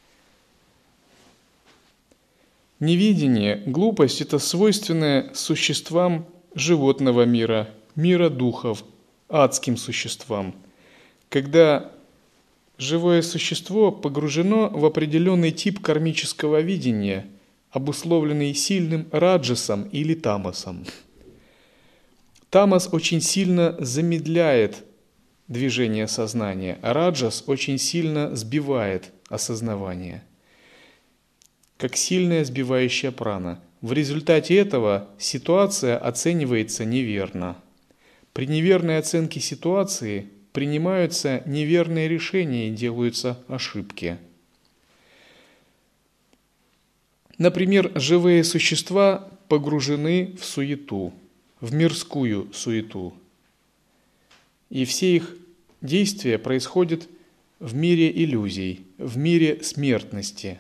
Неведение, глупость – это свойственное существам животного мира, мира духов, адским существам. Когда живое существо погружено в определенный тип кармического видения, обусловленный сильным раджасом или тамасом. Тамас очень сильно замедляет движение сознания, а раджас очень сильно сбивает осознавание, как сильная сбивающая прана. В результате этого ситуация оценивается неверно. При неверной оценке ситуации принимаются неверные решения и делаются ошибки. Например, живые существа погружены в суету, в мирскую суету. И все их действия происходят в мире иллюзий, в мире смертности.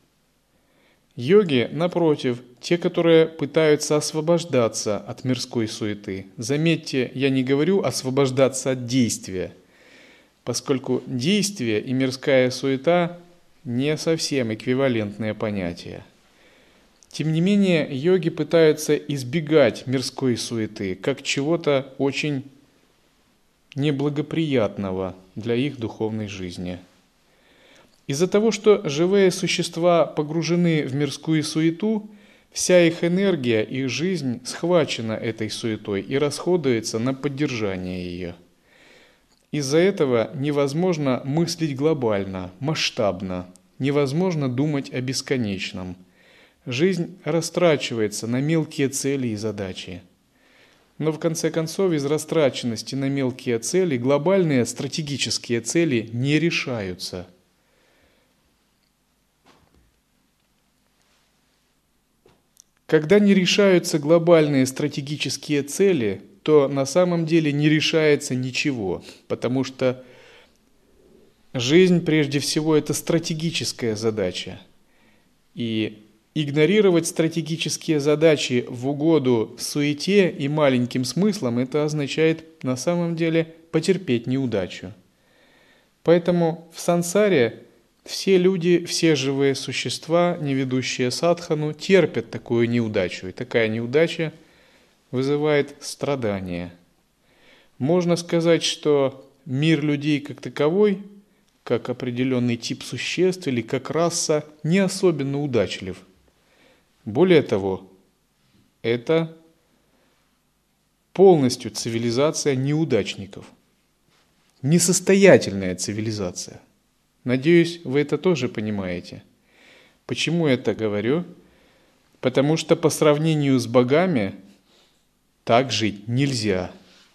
Йоги, напротив, те, которые пытаются освобождаться от мирской суеты. Заметьте, я не говорю освобождаться от действия, поскольку действие и мирская суета не совсем эквивалентные понятия. Тем не менее, йоги пытаются избегать мирской суеты, как чего-то очень неблагоприятного для их духовной жизни. Из-за того, что живые существа погружены в мирскую суету, Вся их энергия, их жизнь схвачена этой суетой и расходуется на поддержание ее. Из-за этого невозможно мыслить глобально, масштабно, невозможно думать о бесконечном. Жизнь растрачивается на мелкие цели и задачи. Но в конце концов из растраченности на мелкие цели глобальные стратегические цели не решаются. Когда не решаются глобальные стратегические цели, то на самом деле не решается ничего, потому что жизнь прежде всего это стратегическая задача. И игнорировать стратегические задачи в угоду суете и маленьким смыслам, это означает на самом деле потерпеть неудачу. Поэтому в сансаре все люди, все живые существа, не ведущие садхану, терпят такую неудачу. И такая неудача вызывает страдания. Можно сказать, что мир людей как таковой, как определенный тип существ или как раса, не особенно удачлив. Более того, это полностью цивилизация неудачников. Несостоятельная цивилизация. Надеюсь, вы это тоже понимаете. Почему я это говорю? Потому что по сравнению с богами так жить нельзя.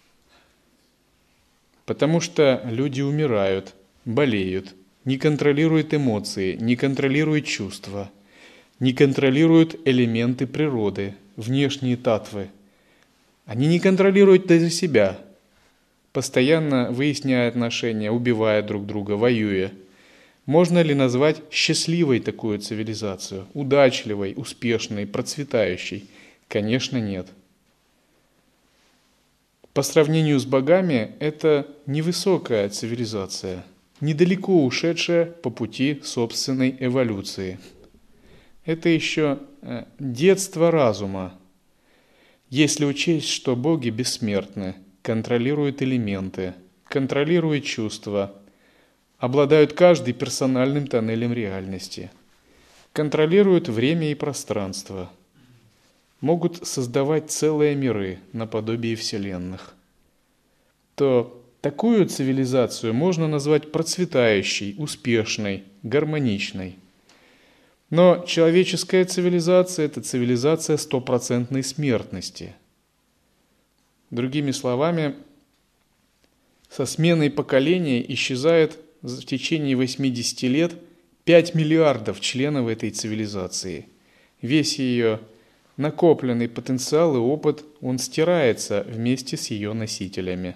Потому что люди умирают, болеют, не контролируют эмоции, не контролируют чувства, не контролируют элементы природы, внешние татвы. Они не контролируют даже себя, постоянно выясняя отношения, убивая друг друга, воюя. Можно ли назвать счастливой такую цивилизацию, удачливой, успешной, процветающей? Конечно, нет. По сравнению с богами, это невысокая цивилизация, недалеко ушедшая по пути собственной эволюции. Это еще детство разума. Если учесть, что боги бессмертны, контролируют элементы, контролируют чувства, обладают каждый персональным тоннелем реальности, контролируют время и пространство, могут создавать целые миры наподобие вселенных, то такую цивилизацию можно назвать процветающей, успешной, гармоничной. Но человеческая цивилизация – это цивилизация стопроцентной смертности. Другими словами, со сменой поколения исчезает в течение 80 лет 5 миллиардов членов этой цивилизации. Весь ее накопленный потенциал и опыт, он стирается вместе с ее носителями.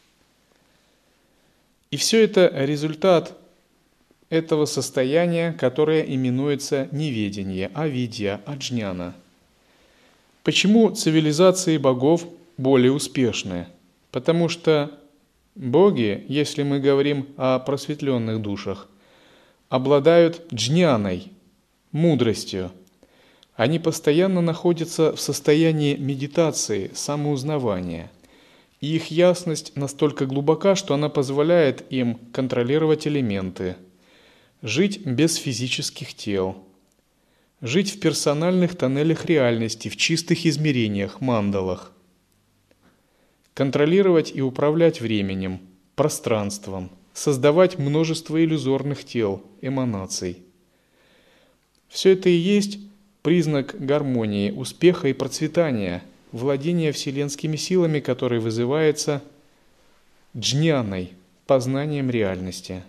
И все это результат этого состояния, которое именуется неведение, авидья, аджняна. Почему цивилизации богов более успешны? Потому что боги, если мы говорим о просветленных душах, обладают джняной, мудростью. Они постоянно находятся в состоянии медитации, самоузнавания. И их ясность настолько глубока, что она позволяет им контролировать элементы, жить без физических тел, жить в персональных тоннелях реальности, в чистых измерениях, мандалах, контролировать и управлять временем, пространством, создавать множество иллюзорных тел, эманаций. Все это и есть признак гармонии, успеха и процветания, владения вселенскими силами, который вызывается джняной, познанием реальности.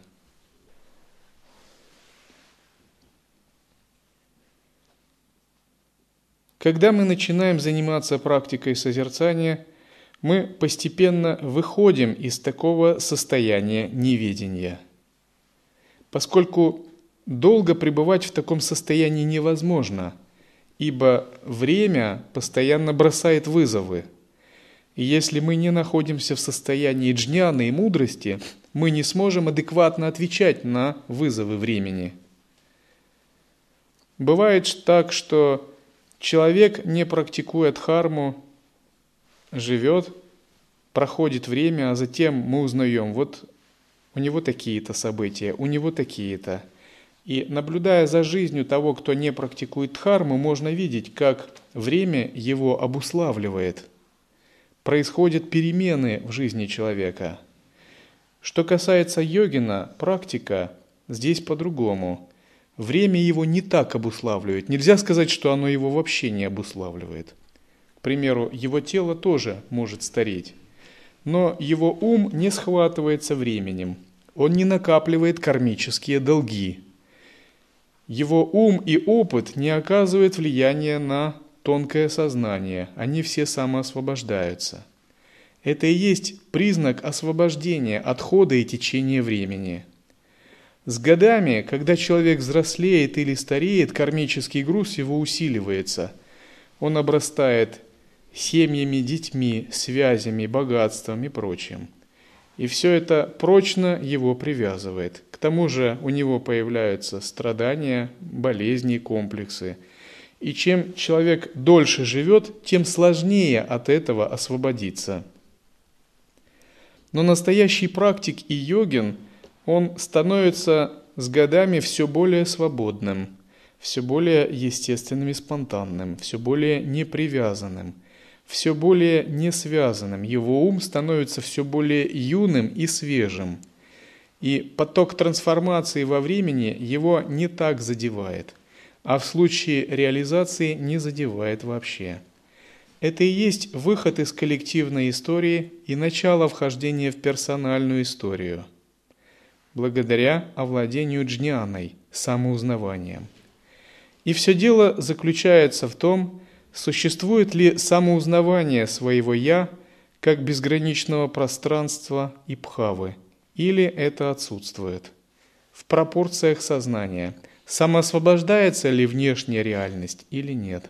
Когда мы начинаем заниматься практикой созерцания, мы постепенно выходим из такого состояния неведения. Поскольку долго пребывать в таком состоянии невозможно, ибо время постоянно бросает вызовы. И если мы не находимся в состоянии джняны и мудрости, мы не сможем адекватно отвечать на вызовы времени. Бывает так, что человек, не практикуя дхарму, живет, проходит время, а затем мы узнаем, вот у него такие-то события, у него такие-то. И наблюдая за жизнью того, кто не практикует дхарму, можно видеть, как время его обуславливает. Происходят перемены в жизни человека. Что касается йогина, практика здесь по-другому. Время его не так обуславливает. Нельзя сказать, что оно его вообще не обуславливает. К примеру, его тело тоже может стареть. Но его ум не схватывается временем. Он не накапливает кармические долги. Его ум и опыт не оказывают влияния на тонкое сознание. Они все самоосвобождаются. Это и есть признак освобождения, отхода и течения времени. С годами, когда человек взрослеет или стареет, кармический груз его усиливается. Он обрастает семьями, детьми, связями, богатством и прочим. И все это прочно его привязывает. К тому же у него появляются страдания, болезни, комплексы. И чем человек дольше живет, тем сложнее от этого освободиться. Но настоящий практик и йогин, он становится с годами все более свободным, все более естественным и спонтанным, все более непривязанным, все более несвязанным. Его ум становится все более юным и свежим. И поток трансформации во времени его не так задевает, а в случае реализации не задевает вообще. Это и есть выход из коллективной истории и начало вхождения в персональную историю, благодаря овладению джняной, самоузнаванием. И все дело заключается в том, существует ли самоузнавание своего «я» как безграничного пространства и бхавы, или это отсутствует. В пропорциях сознания самоосвобождается ли внешняя реальность или нет.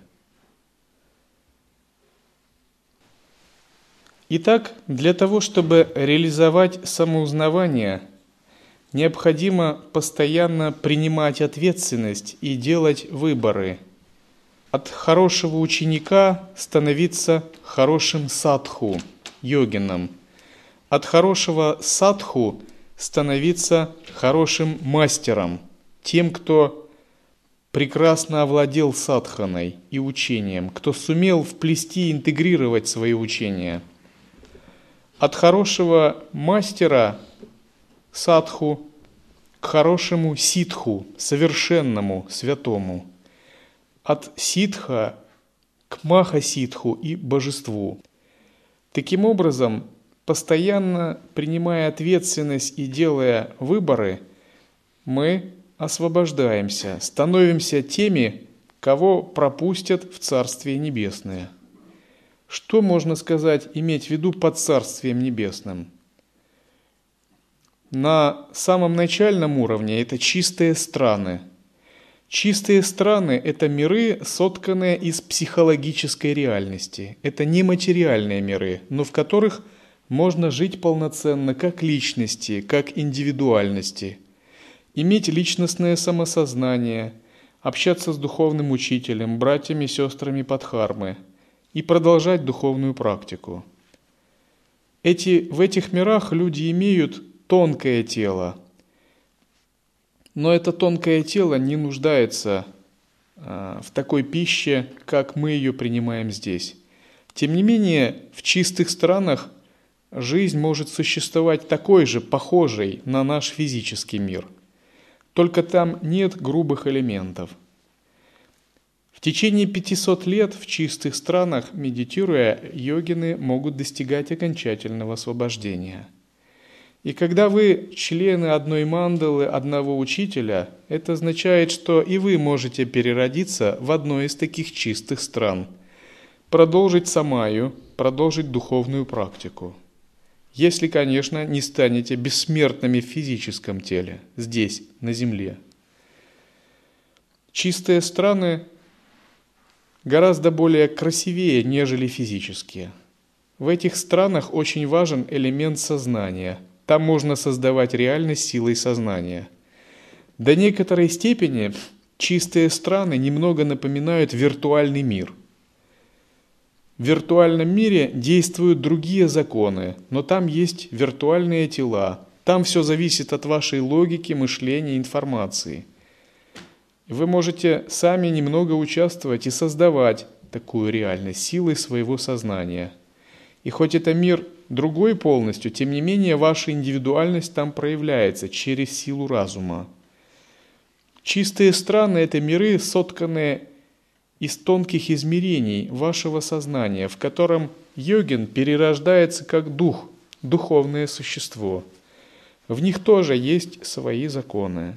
Итак, для того, чтобы реализовать самоузнавание, необходимо постоянно принимать ответственность и делать выборы. От хорошего ученика становиться хорошим садху, йогином. От хорошего садху становиться хорошим мастером, тем, кто прекрасно овладел садханой и учением, кто сумел вплести и интегрировать свои учения. От хорошего мастера садху к хорошему ситху, совершенному, святому. От ситха к маха-ситху и божеству. Таким образом, постоянно принимая ответственность и делая выборы, мы освобождаемся, становимся теми, кого пропустят в Царствие Небесное. Что можно сказать, иметь в виду под Царствием Небесным? На самом начальном уровне это чистые страны. Чистые страны – это миры, сотканные из психологической реальности. Это нематериальные миры, но в которых можно жить полноценно как личности, как индивидуальности, иметь личностное самосознание, общаться с духовным учителем, братьями и сестрами по дхарме и продолжать духовную практику. В этих мирах люди имеют тонкое тело, но это тонкое тело не нуждается в такой пище, как мы ее принимаем здесь. Тем не менее, в чистых странах жизнь может существовать такой же, похожей на наш физический мир. Только там нет грубых элементов. В течение 500 лет в чистых странах, медитируя, йогины могут достигать окончательного освобождения. И когда вы члены одной мандалы, одного учителя, это означает, что и вы можете переродиться в одной из таких чистых стран, продолжить самаю, продолжить духовную практику. Если, конечно, не станете бессмертными в физическом теле, здесь, на земле. Чистые страны гораздо более красивее, нежели физические. В этих странах очень важен элемент сознания. Там можно создавать реальность силой сознания. До некоторой степени чистые страны немного напоминают виртуальный мир. В виртуальном мире действуют другие законы, но там есть виртуальные тела. Там все зависит от вашей логики, мышления, информации. Вы можете сами немного участвовать и создавать такую реальность силой своего сознания. И хоть это мир другой полностью, тем не менее ваша индивидуальность там проявляется через силу разума. Чистые страны – это миры, сотканные из тонких измерений вашего сознания, в котором йогин перерождается как дух, духовное существо. В них тоже есть свои законы.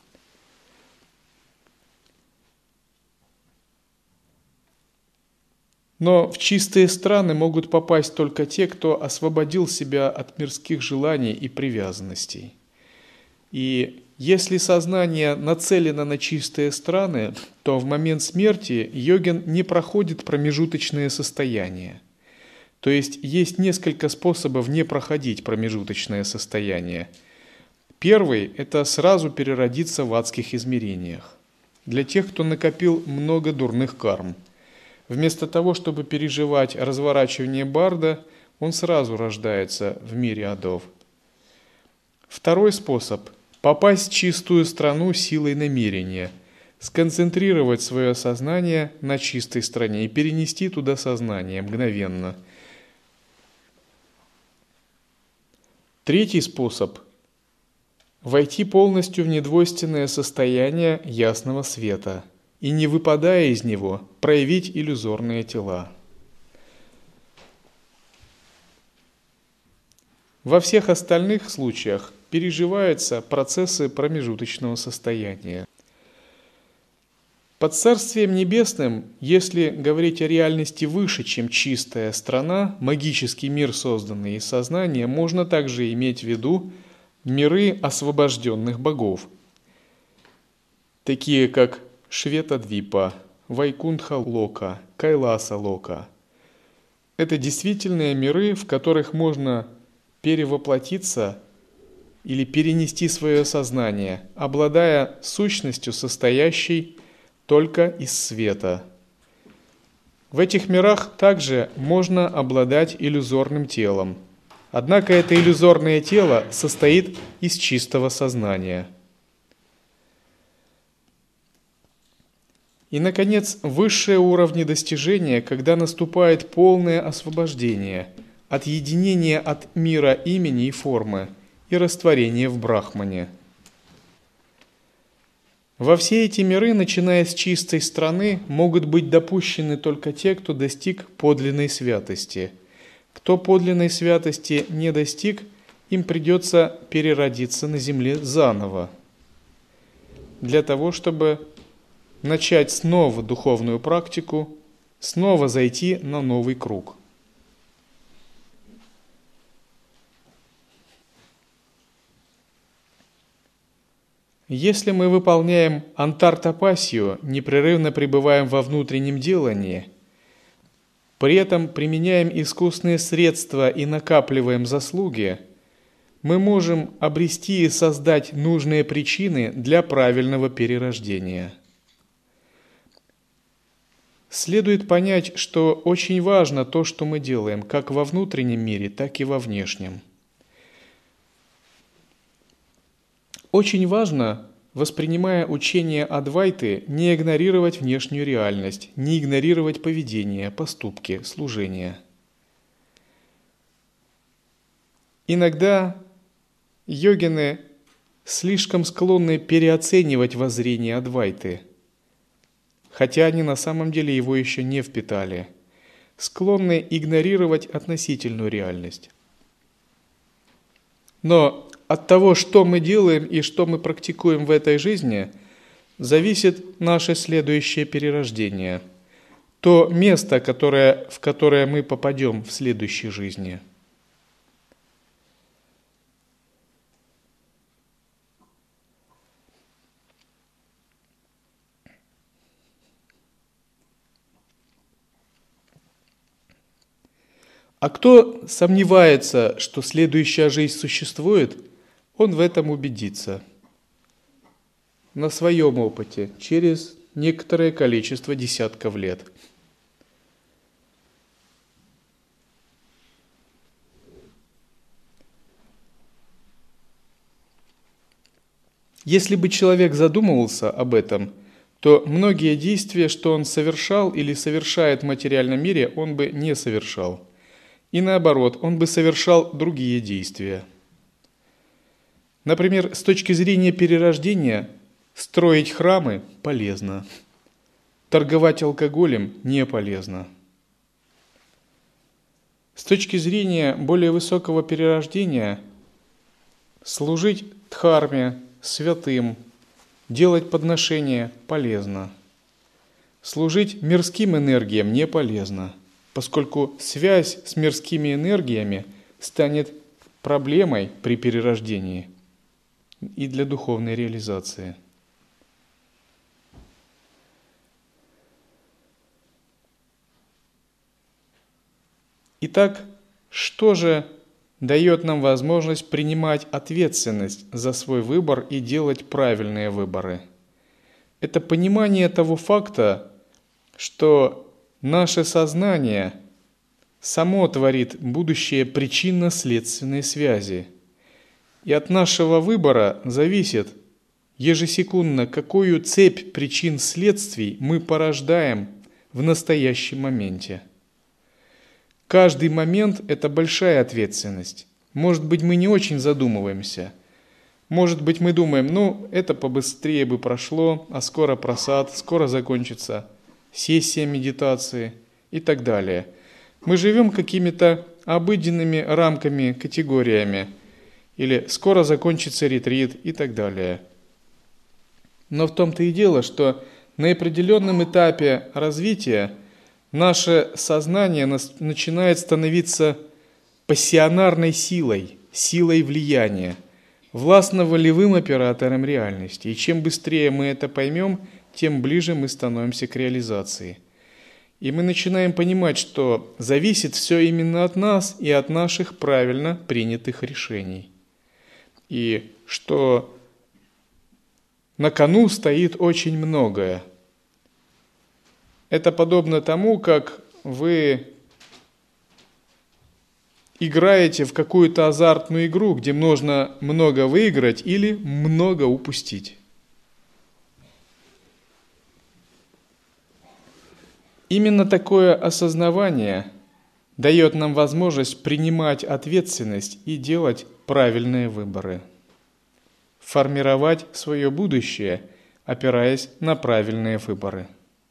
Но в чистые страны могут попасть только те, кто освободил себя от мирских желаний и привязанностей. И если сознание нацелено на чистые страны, то в момент смерти йогин не проходит промежуточное состояние. То есть несколько способов не проходить промежуточное состояние. Первый – это сразу переродиться в адских измерениях. Для тех, кто накопил много дурных карм. Вместо того, чтобы переживать разворачивание барда, он сразу рождается в мире адов. Второй способ – попасть в чистую страну силой намерения, сконцентрировать свое сознание на чистой стране и перенести туда сознание мгновенно. Третий способ – войти полностью в недвойственное состояние ясного света и, не выпадая из него, проявить иллюзорные тела. Во всех остальных случаях переживаются процессы промежуточного состояния. Под Царствием Небесным, если говорить о реальности выше, чем чистая страна, магический мир, созданный из сознания, можно также иметь в виду миры освобожденных богов, такие как Шветадвипа, Вайкунтха-лока, Кайласа-лока. Это действительные миры, в которых можно перевоплотиться или перенести свое сознание, обладая сущностью, состоящей только из света. В этих мирах также можно обладать иллюзорным телом. Однако это иллюзорное тело состоит из чистого сознания. И, наконец, высшие уровни достижения, когда наступает полное освобождение, отъединение от мира имени и формы и растворение в Брахмане. Во все эти миры, начиная с чистой страны, могут быть допущены только те, кто достиг подлинной святости. Кто подлинной святости не достиг, им придется переродиться на земле заново, для того, чтобы начать снова духовную практику, снова зайти на новый круг. Если мы выполняем антар-тапасию, непрерывно пребываем во внутреннем делании, при этом применяем искусные средства и накапливаем заслуги, мы можем обрести и создать нужные причины для правильного перерождения. Следует понять, что очень важно то, что мы делаем, как во внутреннем мире, так и во внешнем. Очень важно, воспринимая учение Адвайты, не игнорировать внешнюю реальность, не игнорировать поведение, поступки, служение. Иногда йогины слишком склонны переоценивать воззрение Адвайты, хотя они на самом деле его еще не впитали, склонны игнорировать относительную реальность. Но от того, что мы делаем и что мы практикуем в этой жизни, зависит наше следующее перерождение, то место, в которое мы попадем в следующей жизни. А кто сомневается, что следующая жизнь существует, он в этом убедится на своем опыте через некоторое количество десятков лет. Если бы человек задумывался об этом, то многие действия, что он совершал или совершает в материальном мире, он бы не совершал. И наоборот, он бы совершал другие действия. Например, с точки зрения перерождения, строить храмы полезно, торговать алкоголем не полезно. С точки зрения более высокого перерождения, служить дхарме, святым, делать подношения полезно. Служить мирским энергиям не полезно, поскольку связь с мирскими энергиями станет проблемой при перерождении и для духовной реализации. Итак, что же дает нам возможность принимать ответственность за свой выбор и делать правильные выборы? Это понимание того факта, что наше сознание само творит будущее причинно-следственной связи. И от нашего выбора зависит ежесекундно, какую цепь причин-следствий мы порождаем в настоящем моменте. Каждый момент – это большая ответственность. Может быть, мы не очень задумываемся. Может быть, мы думаем, это побыстрее бы прошло, а скоро просад, скоро закончится сессия медитации и так далее. Мы живем какими-то обыденными рамками, категориями. Или скоро закончится ретрит и так далее. Но в том-то и дело, что на определенном этапе развития наше сознание начинает становиться пассионарной силой, силой влияния, властно-волевым оператором реальности. И чем быстрее мы это поймем, тем ближе мы становимся к реализации. И мы начинаем понимать, что зависит все именно от нас и от наших правильно принятых решений. И что на кону стоит очень многое. Это подобно тому, как вы играете в какую-то азартную игру, где нужно много выиграть или много упустить. Именно такое осознавание дает нам возможность принимать ответственность и делать правильные выборы. Формировать свое будущее, опираясь на правильные выборы.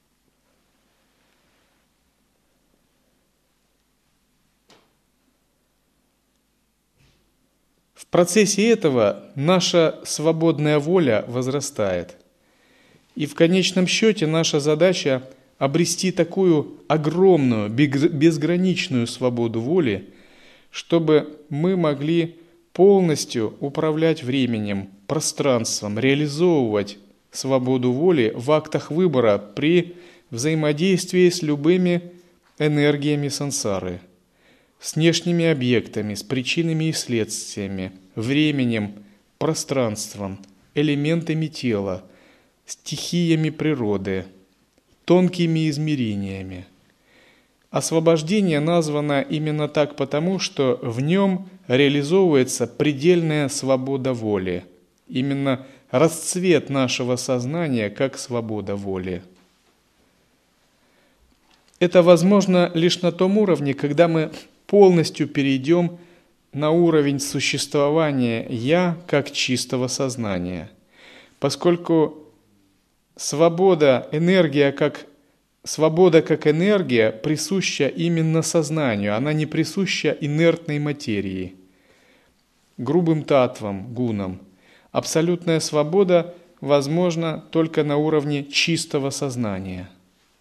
В процессе этого наша свободная воля возрастает. И в конечном счете наша задача – обрести такую огромную, безграничную свободу воли, чтобы мы могли полностью управлять временем, пространством, реализовывать свободу воли в актах выбора при взаимодействии с любыми энергиями сансары, с внешними объектами, с причинами и следствиями, временем, пространством, элементами тела, стихиями природы, тонкими измерениями. Освобождение названо именно так потому, что в нем реализовывается предельная свобода воли, именно расцвет нашего сознания как свобода воли. Это возможно лишь на том уровне, когда мы полностью перейдем на уровень существования «я» как чистого сознания, поскольку свобода как энергия присуща именно сознанию, она не присуща инертной материи, грубым татвам, гунам. Абсолютная свобода возможна только на уровне чистого сознания.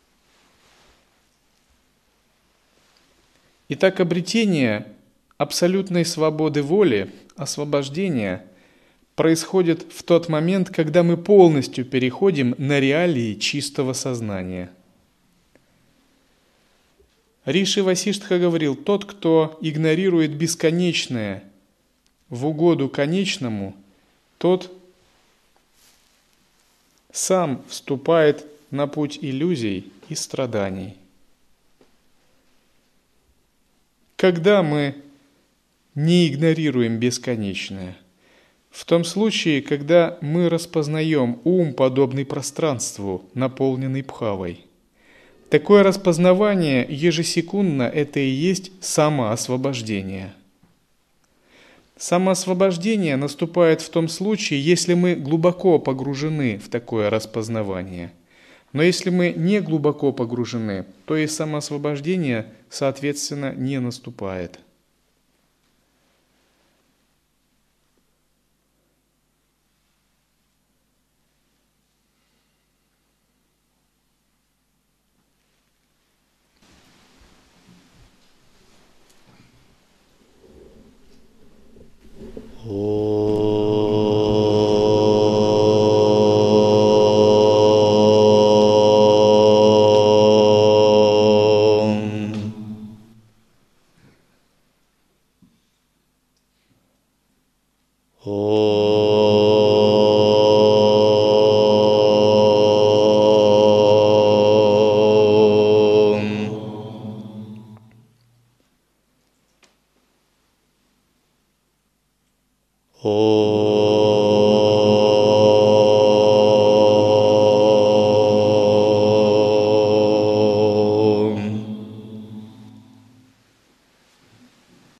Итак, обретение абсолютной свободы воли, освобождение происходит в тот момент, когда мы полностью переходим на реалии чистого сознания. Риши Васиштха говорил: тот, кто игнорирует бесконечное в угоду конечному, тот сам вступает на путь иллюзий и страданий. Когда мы не игнорируем бесконечное? в том случае, когда мы распознаем ум, подобный пространству, наполненный бхавой. Такое распознавание ежесекундно – это и есть самоосвобождение. Самоосвобождение наступает в том случае, если мы глубоко погружены в такое распознавание. Но если мы не глубоко погружены, то и самоосвобождение, соответственно, не наступает. Oh.